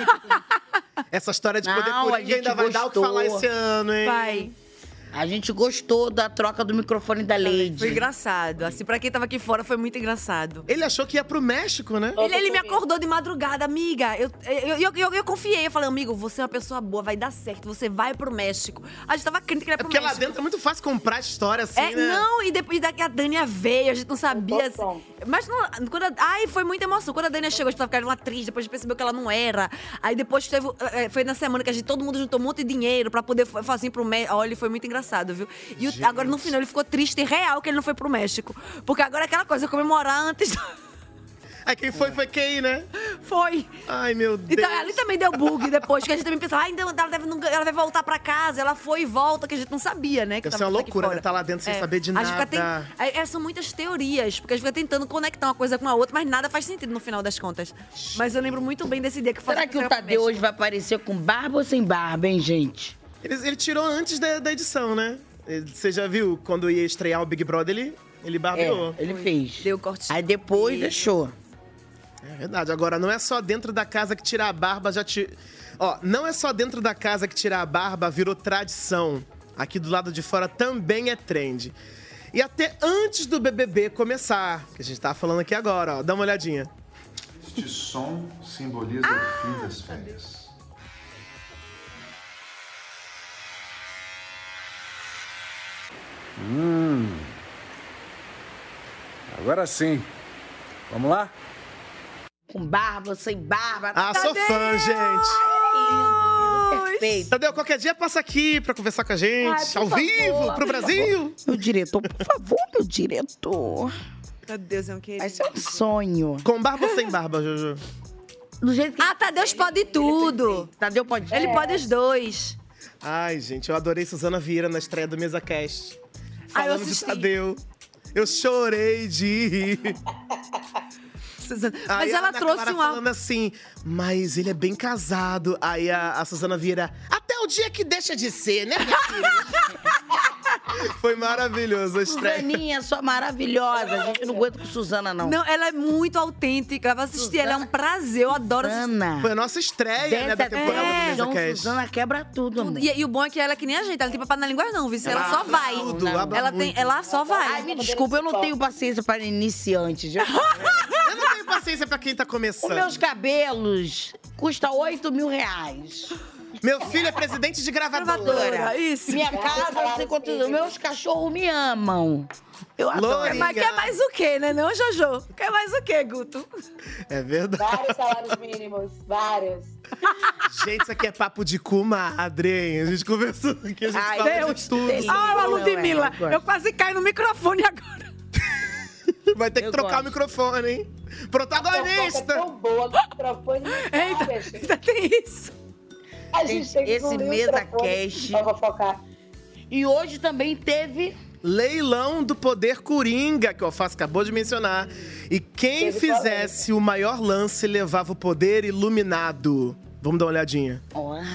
S4: Essa história de poder coringa ainda vai dar o que falar esse ano, hein?
S3: Vai. A gente gostou da troca do microfone da Lady.
S2: Foi engraçado. Assim, pra quem tava aqui fora, foi muito engraçado.
S4: Ele achou que ia pro México, né?
S2: Ele me acordou de madrugada, amiga. Eu confiei. Eu falei, amigo, você é uma pessoa boa, vai dar certo. Você vai pro México. A gente tava crente que ele ia pro México.
S4: Porque lá dentro é muito fácil comprar história assim, né?
S2: Não, e depois daqui a Dânia veio, a gente não sabia. Assim, mas foi muita emoção. Quando a Dânia chegou, a gente tava ficando uma atriz, depois a gente percebeu que ela não era. Aí depois foi na semana que todo mundo juntou um monte de dinheiro pra poder fazer assim pro México. Olha, foi muito engraçado. Viu? E agora no final ele ficou triste e real que ele não foi pro México. Porque agora é aquela coisa, comemorar antes.
S4: Aí quem foi quem, né?
S2: Foi.
S4: Ai, meu Deus.
S2: Então ali também deu bug depois, que a gente também pensava, ela deve voltar pra casa. Ela foi e volta, que a gente não sabia, né? Que
S4: isso é uma loucura, né? Tá lá dentro sem saber de nada.
S2: São muitas teorias, porque a gente fica tentando conectar uma coisa com a outra, mas nada faz sentido no final das contas. Mas eu lembro muito bem desse dia que foi.
S3: Será que o Tadeu hoje vai aparecer com barba ou sem barba, hein, gente?
S4: Ele tirou antes da edição, né? Você já viu quando ia estrear o Big Brother, ele barbeou.
S3: Ele fez.
S2: Deu corte.
S3: Aí depois deixou.
S4: É verdade. Agora, não é só dentro da casa que tirar a barba não é só dentro da casa que tirar a barba virou tradição. Aqui do lado de fora também é trend. E até antes do BBB começar, que a gente tá falando aqui agora, ó. Dá uma olhadinha.
S8: Este som simboliza o fim das férias.
S22: Agora sim. Vamos lá?
S3: Com barba, sem barba.
S4: Sou fã, gente.
S3: Perfeito.
S4: Tadeu, qualquer dia passa aqui pra conversar com a gente, ao vivo, pro Brasil.
S3: Meu diretor, por favor, meu diretor.
S2: Meu Deus, é um querido.
S3: Vai ser um sonho.
S4: Com barba ou sem barba, Jojo?
S3: Do jeito que...
S2: Tadeu pode tudo.
S3: Tadeu pode...
S2: Ele pode os dois.
S4: Ai, gente, eu adorei Suzana Vieira na estreia do MesaCast.
S2: Eu
S4: Falando de Tadeu. Eu chorei de rir.
S2: Mas ela trouxe
S4: falando assim, mas ele é bem casado. Aí a Suzana Vieira, até o dia que deixa de ser, né, minha filha? Foi maravilhoso a estreia.
S3: Suzaninha, só maravilhosa. A gente não aguenta com Suzana, não.
S2: Não, ela é muito autêntica. Eu vou assistir, ela é um prazer. Eu adoro assistir.
S4: Foi a nossa estreia, né, da temporada do MesaCast.
S3: Suzana quebra tudo.
S2: E o bom é que ela é que nem a gente. Ela não tem papai na língua, não, viu? Ela só vai. Ela só vai.
S3: Ai, me desculpa, eu não tenho paciência para iniciantes.
S4: Eu não tenho paciência pra quem tá começando.
S3: Os meus cabelos custam R$8.000.
S4: Meu filho é presidente de gravadora.
S2: Isso.
S3: Minha casa, não sei quantos... Meus cachorros me amam. Eu adoro.
S2: Mas quer mais o quê, né, não, Jojo? Quer mais o quê, Guto?
S4: É verdade.
S15: Vários salários mínimos, vários.
S4: Gente, isso aqui é papo de comadre, hein? A gente conversou aqui, a gente fala de tudo.
S2: A Ludmilla, eu quase caí no microfone agora.
S4: Vai ter que trocar o microfone, hein? Protagonista!
S15: A fofoca é tão boa que o microfone não
S2: Eita, ainda tem isso.
S15: A gente tem que
S3: Esse
S15: engolir o
S3: mesa
S15: microfone
S3: cast.
S15: pra fofocar.
S3: E hoje também teve...
S4: Leilão do Poder Coringa, que o Alface acabou de mencionar. E quem
S15: Teve
S4: fizesse o maior lance levava o poder iluminado. Vamos dar uma olhadinha.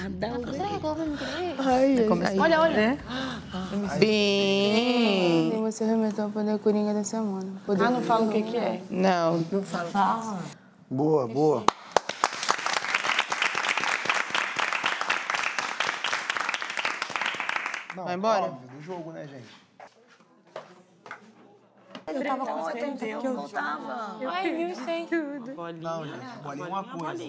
S16: Olha, olha.
S3: É?
S16: Bem. Você arrebentou o Poder Coringa da semana.
S13: Não fala o que é.
S16: Não. Não fala.
S7: Boa, boa.
S13: Vai embora?
S7: Óbvio, do jogo, né, gente?
S13: Eu tava com o tempo que eu
S17: tava.
S13: Ai, viu, sei tudo.
S22: Não, gente, bolinha é uma coisa.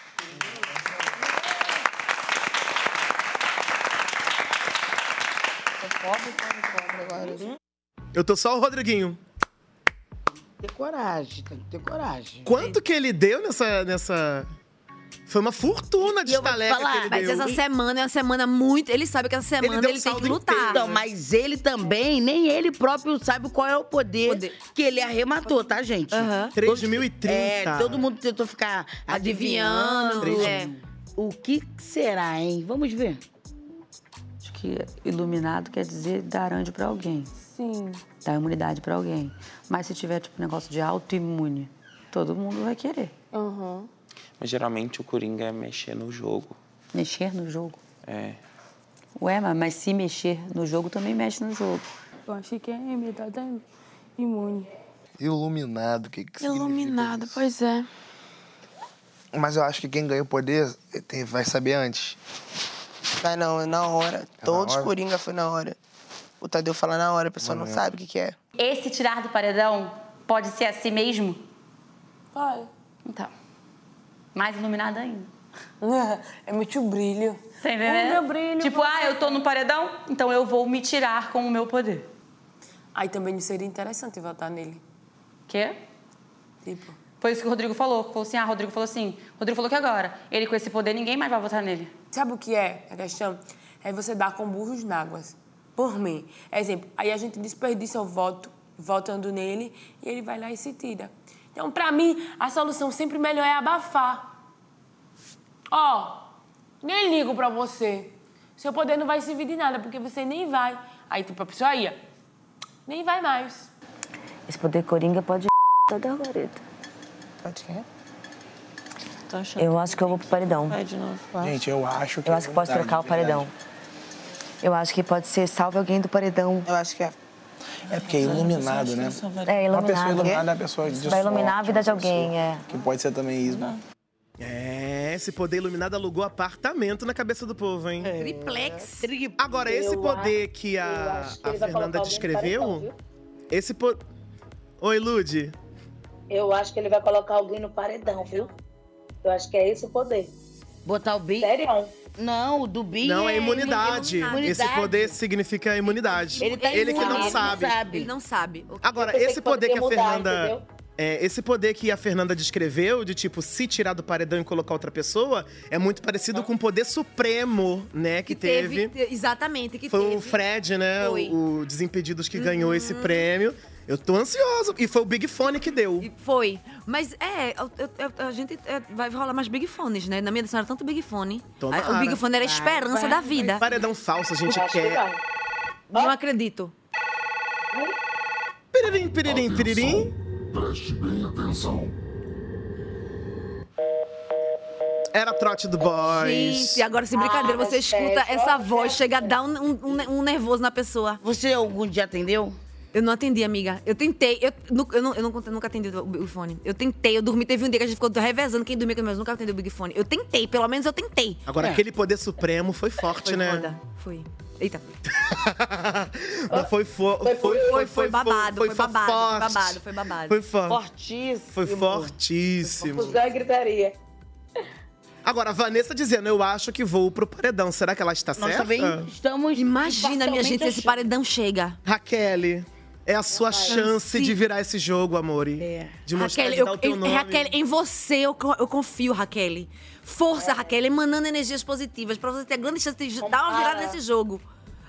S16: Pobre agora.
S4: Eu tô só o Rodriguinho.
S3: Ter coragem, tem que ter coragem.
S4: Quanto que ele deu nessa... Foi uma fortuna de estaleca que ele
S2: Mas
S4: deu.
S2: essa semana é uma semana muito... Ele sabe que essa semana
S3: deu
S2: ele tem que
S3: saldo
S2: lutar.
S3: inteiro. Não, mas ele também, nem ele próprio sabe qual é o poder que ele arrematou, tá, gente?
S4: 3.030.
S3: É, todo mundo tentou ficar adivinhando. O que será, hein? Vamos ver.
S17: Acho que iluminado quer dizer dar anjo pra alguém.
S16: Sim.
S17: Dar imunidade pra alguém. Mas se tiver, tipo, negócio de autoimune, todo mundo vai querer.
S16: Uhum.
S11: Mas geralmente o Coringa é mexer no jogo.
S17: Mexer no jogo?
S11: É.
S17: Ué, mas se mexer no jogo, também mexe no jogo.
S16: Eu achei que é imunidade imune.
S7: Iluminado, o que significa
S16: Iluminado,
S7: isso?
S16: pois é.
S7: Mas eu acho que quem ganha o poder vai saber antes.
S13: Vai não, é na hora. Todos
S7: hora?
S13: Coringa foi na hora. O Tadeu fala na hora, a pessoa não sabe o que é.
S17: Esse tirar do paredão pode ser assim mesmo?
S16: Vai.
S17: Então. Mais iluminado ainda.
S13: É muito brilho.
S17: Tá entendendo?
S16: O meu brilho,
S17: tipo, eu tô no paredão, então eu vou me tirar com o meu poder.
S13: Aí também não seria interessante votar nele.
S17: Quê?
S13: Tipo...
S17: Foi isso que o Rodrigo falou. Rodrigo falou assim. Rodrigo falou que agora, ele com esse poder, ninguém mais vai votar nele.
S13: Sabe o que é a questão? É você dar com burros na água. Por mim. Exemplo, aí a gente desperdiça o voto, votando nele, e ele vai lá e se tira. Então, pra mim, a solução sempre melhor é abafar. Nem ligo pra você. Seu poder não vai servir de nada, porque você nem vai. Aí, tipo, a pessoa ia, nem vai mais.
S17: Esse poder coringa pode toda a Loreta.
S13: Pode quê?
S17: Eu acho que eu vou pro paredão.
S13: Vai de novo.
S22: Gente, eu acho que...
S17: Eu acho que pode trocar o paredão. Eu acho que pode ser salve alguém do paredão.
S13: Eu acho que é.
S22: É porque é iluminado, né?
S17: É, iluminado.
S22: Uma pessoa iluminada é a pessoa de
S17: vai
S22: sorte,
S17: iluminar a vida de alguém,
S22: Que pode ser também ismo.
S4: Esse poder iluminado alugou apartamento na cabeça do povo, hein?
S2: Triplex.
S4: Agora, esse poder que a Fernanda descreveu... Esse poder... Oi, Lud.
S15: Eu acho que ele vai colocar alguém no paredão, viu? Eu acho que é esse o poder.
S3: Botar o Big?
S15: Sério?
S3: Não, o do Big
S4: Não, é imunidade. Esse poder significa imunidade.
S2: Ele tá
S4: que
S2: imune,
S4: não sabe.
S2: Ele não sabe.
S4: Agora, esse poder que a Fernanda...
S15: entendeu?
S4: Esse poder que a Fernanda descreveu, de tipo, se tirar do paredão e colocar outra pessoa, é muito parecido com o poder supremo, né, que teve.
S2: Exatamente, que
S4: foi
S2: teve.
S4: O Fred, né,
S2: Foi.
S4: o Desimpedidos que ganhou esse prêmio. Eu tô ansioso. E foi o Big Fone que deu.
S2: Foi. Mas a gente vai rolar mais Big Fones, né? Na minha edição era tanto Big Fone.
S4: Tomara.
S2: O Big Fone era a esperança da vida.
S4: Paredão falso, a gente quer.
S2: Não acredito.
S4: Piririm, piririm, piririm.
S6: Preste bem atenção.
S4: Era trote do Boys.
S2: Gente, agora sem brincadeira, você escuta essa voz, chega a dar um nervoso na pessoa.
S3: Você algum dia atendeu?
S2: Eu não atendi, amiga. Eu tentei. Eu nunca atendi o Big Fone. Eu tentei, eu dormi. Teve um dia que a gente ficou revezando quem dormia com meus. Nunca atendi o Big Fone. Eu tentei, pelo menos eu tentei.
S4: Agora, aquele poder supremo foi forte,
S2: Foi
S4: né?
S2: foda. Foi. Eita.
S4: Mas foi
S2: babado,
S4: foi
S2: foi babado,
S4: forte.
S2: foi babado, foi babado.
S4: Foi forte.
S3: Fortíssimo.
S4: Foi fortíssimo.
S15: Os dois gritaria.
S4: Agora, a Vanessa dizendo, eu acho que vou pro paredão. Será que ela está
S3: Nós
S4: certa?
S3: também estamos...
S2: Imagina, minha gente, se esse paredão chega.
S4: Raquel, é a sua chance de virar esse jogo, amore. De mostrar,
S2: Raquel,
S4: de dar o teu nome.
S2: Raquel, em você eu confio, Raquel. Força, Raquel, emanando energias positivas pra você ter grande chance de dar uma virada nesse jogo.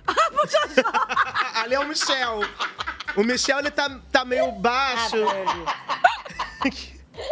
S4: Ali é o Michel. O Michel, ele tá meio baixo.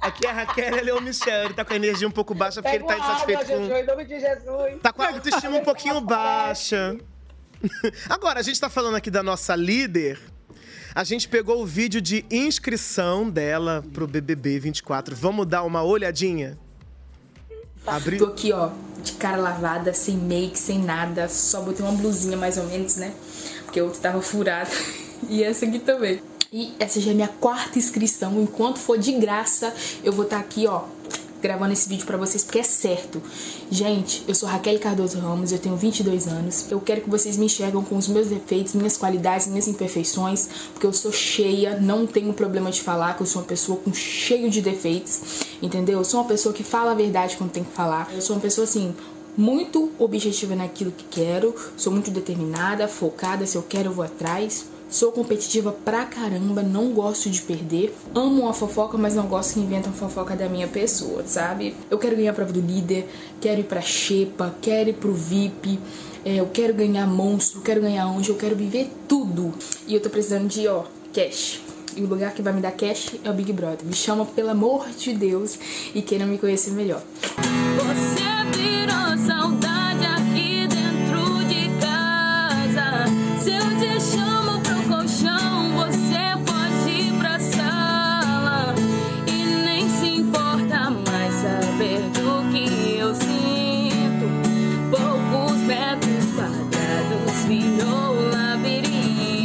S4: Aqui é a Raquel, ali é o Michel. Ele tá com a energia um pouco baixa porque ele tá insatisfeito com...
S15: Em nome de Jesus.
S4: Tá com a autoestima um pouquinho baixa. Agora, a gente tá falando aqui da nossa líder. A gente pegou o vídeo de inscrição dela pro BBB 24. Vamos dar uma olhadinha?
S1: Abri... Tô aqui, ó, de cara lavada, sem make, sem nada. Só botei uma blusinha mais ou menos, né? Porque a outra tava furada. E essa aqui também. E essa já é minha 4ª inscrição. Enquanto for de graça, eu vou estar aqui, ó, gravando esse vídeo pra vocês, porque é certo. Gente, eu sou Raquel Cardoso Ramos, eu tenho 22 anos. Eu quero que vocês me enxergam com os meus defeitos, minhas qualidades, minhas imperfeições, porque eu sou cheia, não tenho problema de falar, que eu sou uma pessoa com cheio de defeitos, entendeu? Eu sou uma pessoa que fala a verdade quando tem que falar. Eu sou uma pessoa, assim, muito objetiva naquilo que quero, sou muito determinada, focada, se eu quero eu vou atrás. Sou competitiva pra caramba, não gosto de perder. Amo uma fofoca, mas não gosto que inventam fofoca da minha pessoa, sabe? Eu quero ganhar a prova do líder, quero ir pra Xepa, quero ir pro VIP, eu quero ganhar monstro, quero ganhar anjo, eu quero viver tudo. E eu tô precisando de, ó, cash. E o lugar que vai me dar cash é o Big Brother. Me chama, pelo amor de Deus, e queiram me conhecer melhor.
S18: Você virou saudade aqui dentro de casa. Se eu te chamo pro colchão, você pode ir pra sala. E nem se importa mais saber do que eu sinto. Poucos metros quadrados virou um labirinto.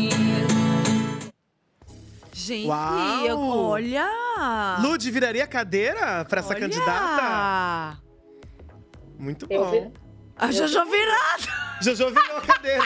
S2: Gente,
S4: Uau!
S2: olha!
S4: Lud, viraria cadeira pra essa candidata? Muito bom.
S2: A Jojo virada!
S4: Jojo virou a cadeira.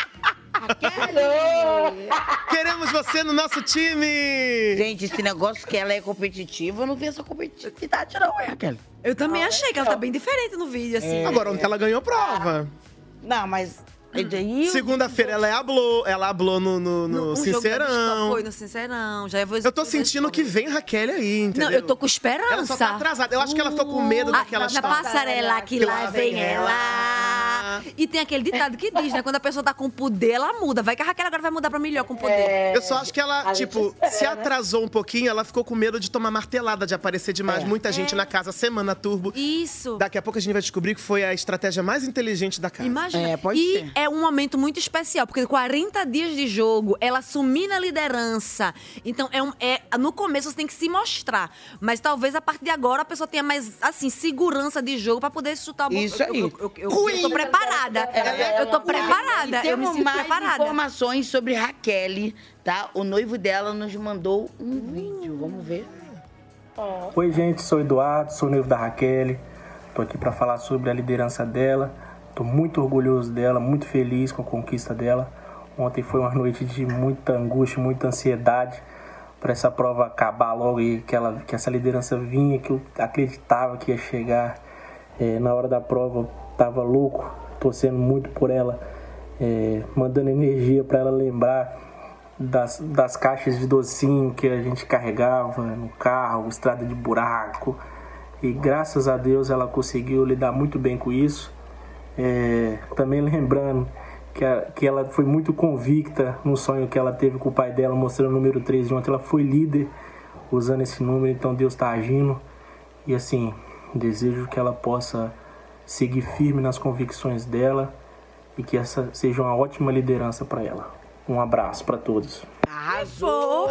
S4: Queremos você no nosso time!
S3: Gente, esse negócio que ela é competitiva, eu não vi essa competitividade não, é, Raquel?
S2: Eu também achei que ela tá bem diferente no vídeo, assim.
S4: Agora, ontem ela ganhou prova.
S3: Não, mas...
S4: Segunda-feira ela hablou no Sincerão.
S2: Foi no Sincerão.
S4: Eu tô sentindo que vem Raquel aí, entendeu?
S2: Não, eu tô com esperança.
S4: Ela só tá atrasada. Eu acho que ela ficou com medo daquela
S2: história. Na passarela que lá vem ela. E tem aquele ditado que diz, né? Quando a pessoa tá com poder, ela muda. Vai que a Raquel agora vai mudar pra melhor com poder.
S4: Eu só acho que ela, tipo, se atrasou um pouquinho, ela ficou com medo de tomar martelada, de aparecer demais. Muita gente na casa, semana turbo.
S2: Isso.
S4: Daqui a pouco a gente vai descobrir que foi a estratégia mais inteligente da casa.
S2: Imagina. E é um momento muito especial, porque 40 dias de jogo, ela assumir na liderança. Então, no começo você tem que se mostrar. Mas talvez a partir de agora a pessoa tenha mais, assim, segurança de jogo pra poder chutar o bom.
S3: Isso aí.
S2: Eu tô preparada. Eu tô preparada. Eu me sinto preparada.
S3: Informações sobre Raquel, tá? O noivo dela nos mandou um vídeo. Vamos ver.
S12: Oi, gente. Sou Eduardo, sou noivo da Raquel. Tô aqui pra falar sobre a liderança dela. Tô muito orgulhoso dela, muito feliz com a conquista dela. Ontem foi uma noite de muita angústia, muita ansiedade para essa prova acabar logo e que essa liderança vinha, que eu acreditava que ia chegar. Na hora da prova, tava louco, torcendo muito por ela, mandando energia para ela lembrar das caixas de docinho que a gente carregava no carro, estrada de buraco. E graças a Deus ela conseguiu lidar muito bem com isso. Também lembrando que ela foi muito convicta no sonho que ela teve com o pai dela, mostrando o número 3 de ontem. Ela foi líder usando esse número, então Deus está agindo. E assim, desejo que ela possa seguir firme nas convicções dela e que essa seja uma ótima liderança para ela. Um abraço para todos.
S3: Arrasou!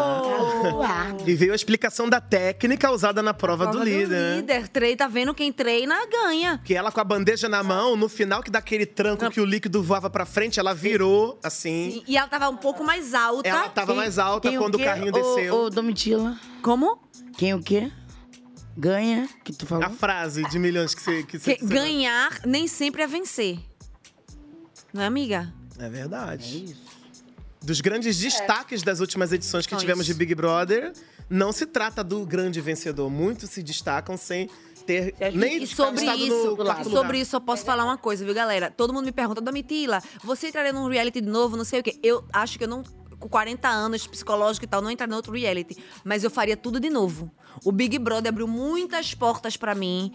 S4: E veio a explicação da técnica usada na prova do líder.
S2: Tá vendo? Quem treina, ganha.
S4: Que ela com a bandeja na mão, no final que dá aquele tranco que o líquido voava pra frente, ela virou assim.
S2: Sim. E ela tava um pouco mais alta.
S4: Ela tava mais alta quando o carrinho desceu.
S3: Ô, Domitila.
S2: Como?
S3: Quem o quê? Ganha, que tu falou?
S4: A frase de milhões que você
S2: ganhar nem sempre é vencer. Não é, amiga?
S4: É verdade. É isso. Dos grandes destaques das últimas edições que tivemos de Big Brother, não se trata do grande vencedor. Muitos se destacam sem ter nem
S2: sobre isso,
S4: no quarto lugar.
S2: sobre isso eu posso falar uma coisa, viu, galera? Todo mundo me pergunta, Domitila, você entraria num reality de novo, não sei o quê. Eu acho que eu não... com 40 anos, psicológico e tal, não entrar no outro reality. Mas eu faria tudo de novo. O Big Brother abriu muitas portas pra mim.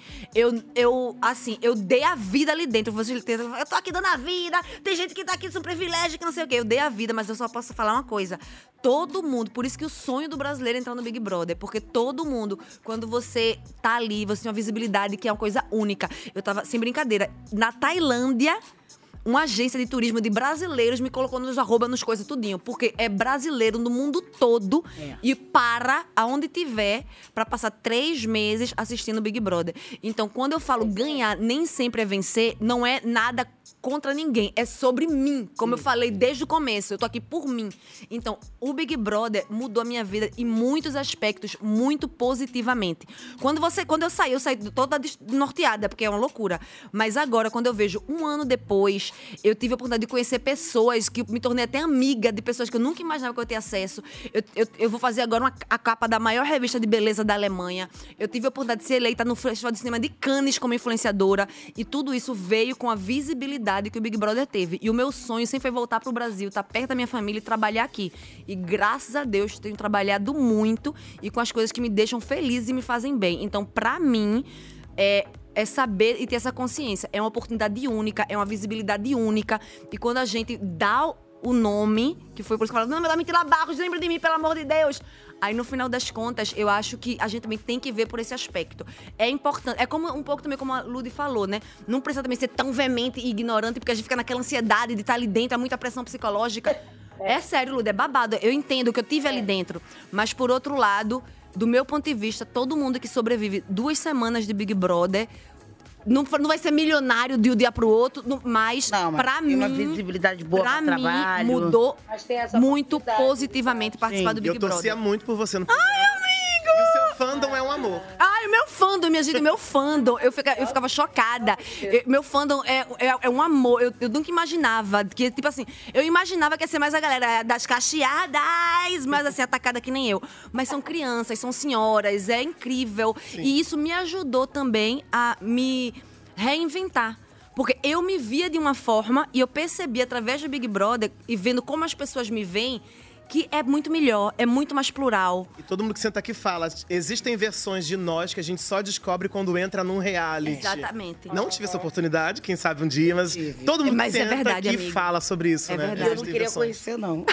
S2: Eu dei a vida ali dentro. Eu tô aqui dando a vida, tem gente que tá aqui com privilégio, que não sei o quê. Eu dei a vida, mas eu só posso falar uma coisa. Todo mundo, por isso que o sonho do brasileiro é entrar no Big Brother, porque todo mundo, quando você tá ali, você tem uma visibilidade que é uma coisa única. Eu tava, sem brincadeira, na Tailândia, uma agência de turismo de brasileiros me colocou nos arroba, nos coisas tudinho. Porque é brasileiro no mundo todo e para aonde tiver pra passar 3 meses assistindo Big Brother. Então, quando eu falo ganhar, nem sempre é vencer, não é nada contra ninguém. É sobre mim. Como eu falei desde o começo, eu tô aqui por mim. Então, o Big Brother mudou a minha vida em muitos aspectos, muito positivamente. Quando eu saí toda norteada, porque é uma loucura. Mas agora, quando eu vejo 1 ano depois, eu tive a oportunidade de conhecer pessoas que me tornei até amiga de pessoas que eu nunca imaginava que eu ia ter acesso. Eu vou fazer agora a capa da maior revista de beleza da Alemanha. Eu tive a oportunidade de ser eleita no Festival de Cinema de Cannes como influenciadora. E tudo isso veio com a visibilidade que o Big Brother teve. E o meu sonho sempre foi voltar pro Brasil, estar perto da minha família e trabalhar aqui. E graças a Deus, tenho trabalhado muito e com as coisas que me deixam feliz e me fazem bem. Então, pra mim, é saber e ter essa consciência. É uma oportunidade única, é uma visibilidade única. E quando a gente dá o nome, que foi por isso que eu falo, não, meu nome é Tila Barros, lembra de mim, pelo amor de Deus. Aí, no final das contas, eu acho que a gente também tem que ver por esse aspecto. É importante, é como um pouco também como a Ludi falou, né? Não precisa também ser tão veemente e ignorante, porque a gente fica naquela ansiedade de estar ali dentro, há muita pressão psicológica. É sério, Ludi, é babado. Eu entendo que eu tive ali dentro. Mas, por outro lado, do meu ponto de vista, todo mundo que sobrevive 2 semanas de Big Brother não vai ser milionário de um dia pro outro, mas pra mim,
S3: uma visibilidade boa pra trabalho.
S2: Mudou muito positivamente participar do Big Brother.
S4: Eu torcia muito por você no
S2: Ai, amigo!
S4: E o seu fandom é um amor.
S2: Ai, o meu fandom, minha gente, meu fandom. Eu ficava chocada. Meu fandom é um amor. Eu nunca imaginava que, tipo assim, eu imaginava que ia ser mais a galera das cacheadas, mais assim, atacada que nem eu. Mas são crianças, são senhoras, é incrível. Sim. E isso me ajudou também a me reinventar. Porque eu me via de uma forma e eu percebi através do Big Brother e vendo como as pessoas me veem, que é muito melhor, é muito mais plural.
S4: E todo mundo que senta aqui fala, existem versões de nós que a gente só descobre quando entra num reality.
S2: Exatamente.
S4: Não tive essa oportunidade, quem sabe um dia, mas todo mundo que senta aqui fala sobre isso, né?
S3: Verdade. Eu não queria conhecer, não.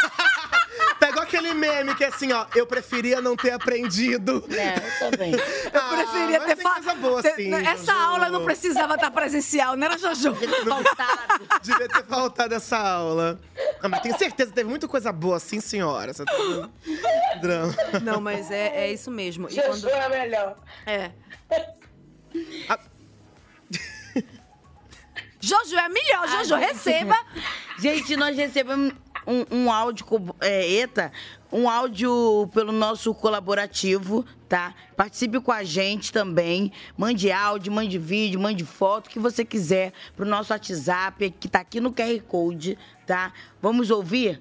S4: Pegou aquele meme que é assim, ó, eu preferia não ter aprendido.
S3: Eu também.
S2: Eu preferia ter
S4: coisa boa, assim,
S2: essa aula não precisava estar presencial, não era, Jojo?
S4: Devia ter faltado essa aula. Mas tenho certeza que teve muita coisa boa, sim, senhora. Você tá dando drama.
S2: Não, mas é isso mesmo.
S15: Jojo é melhor.
S2: É. Jojo é melhor, Jojo, receba.
S3: Gente, nós recebemos um áudio, um áudio pelo nosso colaborativo, tá? Participe com a gente também. Mande áudio, mande vídeo, mande foto, o que você quiser pro nosso WhatsApp, que tá aqui no QR Code, tá? Vamos ouvir?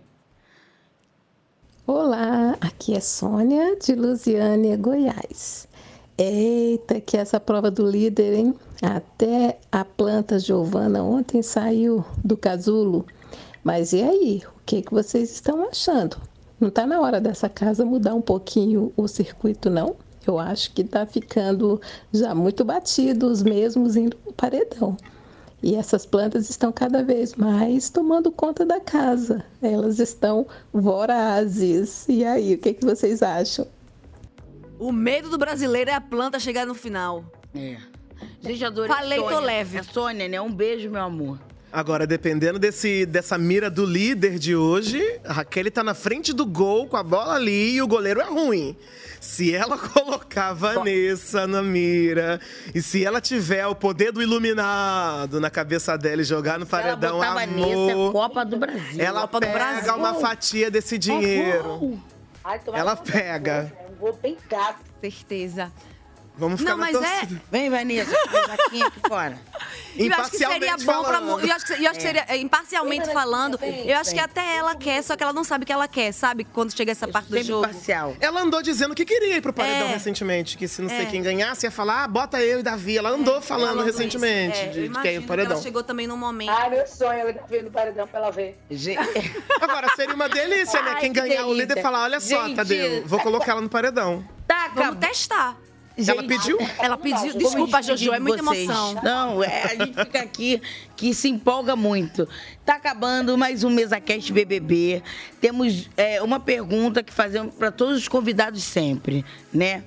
S9: Olá, aqui é Sônia, de Lusiânia, Goiás. Eita, que essa prova do líder, hein? Até a planta Giovana ontem saiu do casulo. Mas e aí? O que vocês estão achando? Não está na hora dessa casa mudar um pouquinho o circuito, não? Eu acho que está ficando já muito batido, os mesmos indo no paredão. E essas plantas estão cada vez mais tomando conta da casa. Elas estão vorazes. E aí, o que vocês acham?
S2: O medo do brasileiro é a planta chegar no final.
S3: Gente, adorei.
S2: Falei, tô leve.
S3: É Sônia, né? Um beijo, meu amor.
S4: Agora, dependendo dessa mira do líder de hoje, a Raquel tá na frente do gol com a bola ali e o goleiro é ruim. Se ela colocar a Vanessa na mira e se ela tiver o poder do iluminado na cabeça dela e jogar no paredão,
S3: ela
S4: amor,
S3: Vanessa, é Copa do Brasil.
S4: Ela pega uma fatia desse dinheiro.
S15: Ai,
S4: ela pega.
S15: Eu vou bem gato.
S2: Certeza.
S4: Vamos ficar
S3: Não,
S4: na
S3: mas
S4: torcida.
S3: Vem, Vanessa, aqui fora.
S2: Eu acho que seria bom pra... Eu acho que seria, imparcialmente falando, eu acho que até ela quer, só que ela não sabe o que ela quer, sabe? Quando chega essa parte do jogo.
S4: Ela andou dizendo que queria ir pro paredão recentemente, que se não sei quem ganhasse, ia falar, bota eu e Davi. Ela andou falando recentemente de que ia ir pro paredão.
S2: Ela chegou também num momento...
S15: Ai, meu sonho, eu Davi no paredão pra ela ver.
S4: Agora, seria uma delícia, né? Quem ganhar o líder falar, olha só, Tadeu, vou colocar ela no paredão.
S3: Tá,
S2: vamos testar.
S4: Ela pediu?
S2: Ela pediu. Desculpa, Jojo, é muita emoção.
S3: Não, a gente fica aqui que se empolga muito. Tá acabando mais um MesaCast BBB. Temos uma pergunta que fazemos para todos os convidados sempre, né?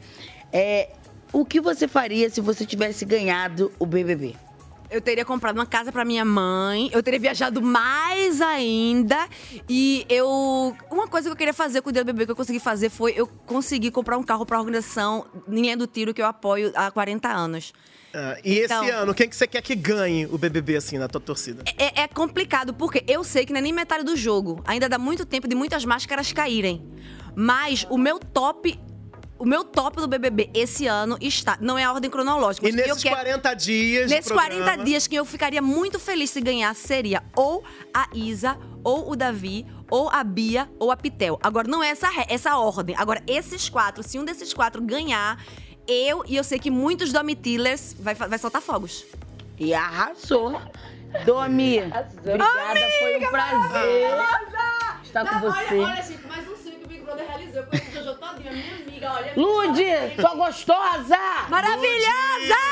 S3: O que você faria se você tivesse ganhado o BBB?
S2: Eu teria comprado uma casa pra minha mãe, eu teria viajado mais ainda. E uma coisa que eu queria fazer com o BBB que eu consegui fazer foi eu consegui comprar um carro pra organização Linha do Tiro, que eu apoio há 40 anos.
S4: E então, esse ano, quem que você quer que ganhe o BBB, assim, na tua torcida?
S2: É complicado, porque eu sei que não é nem metade do jogo. Ainda dá muito tempo de muitas máscaras caírem. Mas o meu top do BBB esse ano está... Não é a ordem cronológica.
S4: E nesses 40 dias
S2: Nesses 40 dias, quem eu ficaria muito feliz se ganhasse seria ou a Isa, ou o Davi, ou a Bia, ou a Pitel. Agora, não é essa ordem. Agora, esses 4, se um desses 4 ganhar, eu sei que muitos Domitillers vai soltar fogos.
S3: E arrasou. Domi, obrigada, foi um prazer estar com você.
S2: Olha, Chico, mais um sonho que o Big Brother realizou. Eu conheço o Jojo todinho, minha amiga, olha.
S3: Lude, sua gostosa!
S2: Maravilhosa!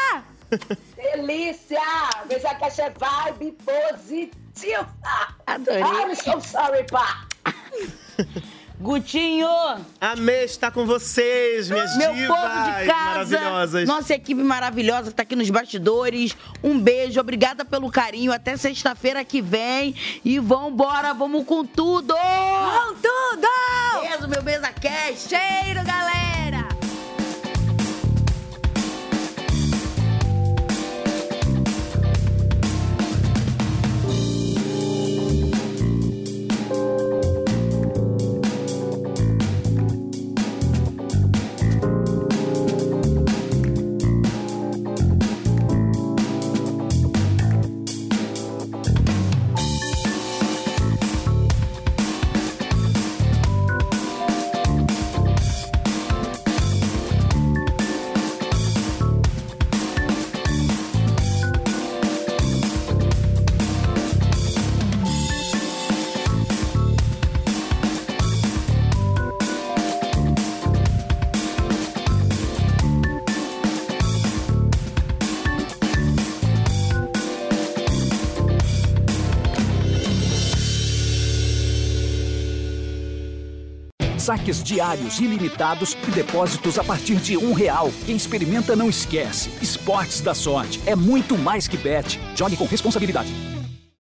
S15: Delícia! MesaCast é vibe positiva!
S3: Adorei.
S15: I'm so sorry, pá!
S3: Gutinho!
S4: Amei estar com vocês, minhas
S3: Meu
S4: divas
S3: povo de casa,
S4: maravilhosas.
S3: Nossa equipe maravilhosa que tá aqui nos bastidores. Um beijo, obrigada pelo carinho. Até sexta-feira que vem. E vambora, vamos com tudo!
S2: Com tudo!
S3: Beijo, meu MesaCast!
S2: Cheiro, galera!
S5: Saques diários ilimitados e depósitos a partir de R$1. Quem experimenta não esquece. Esportes da Sorte é muito mais que bet. Jogue com responsabilidade.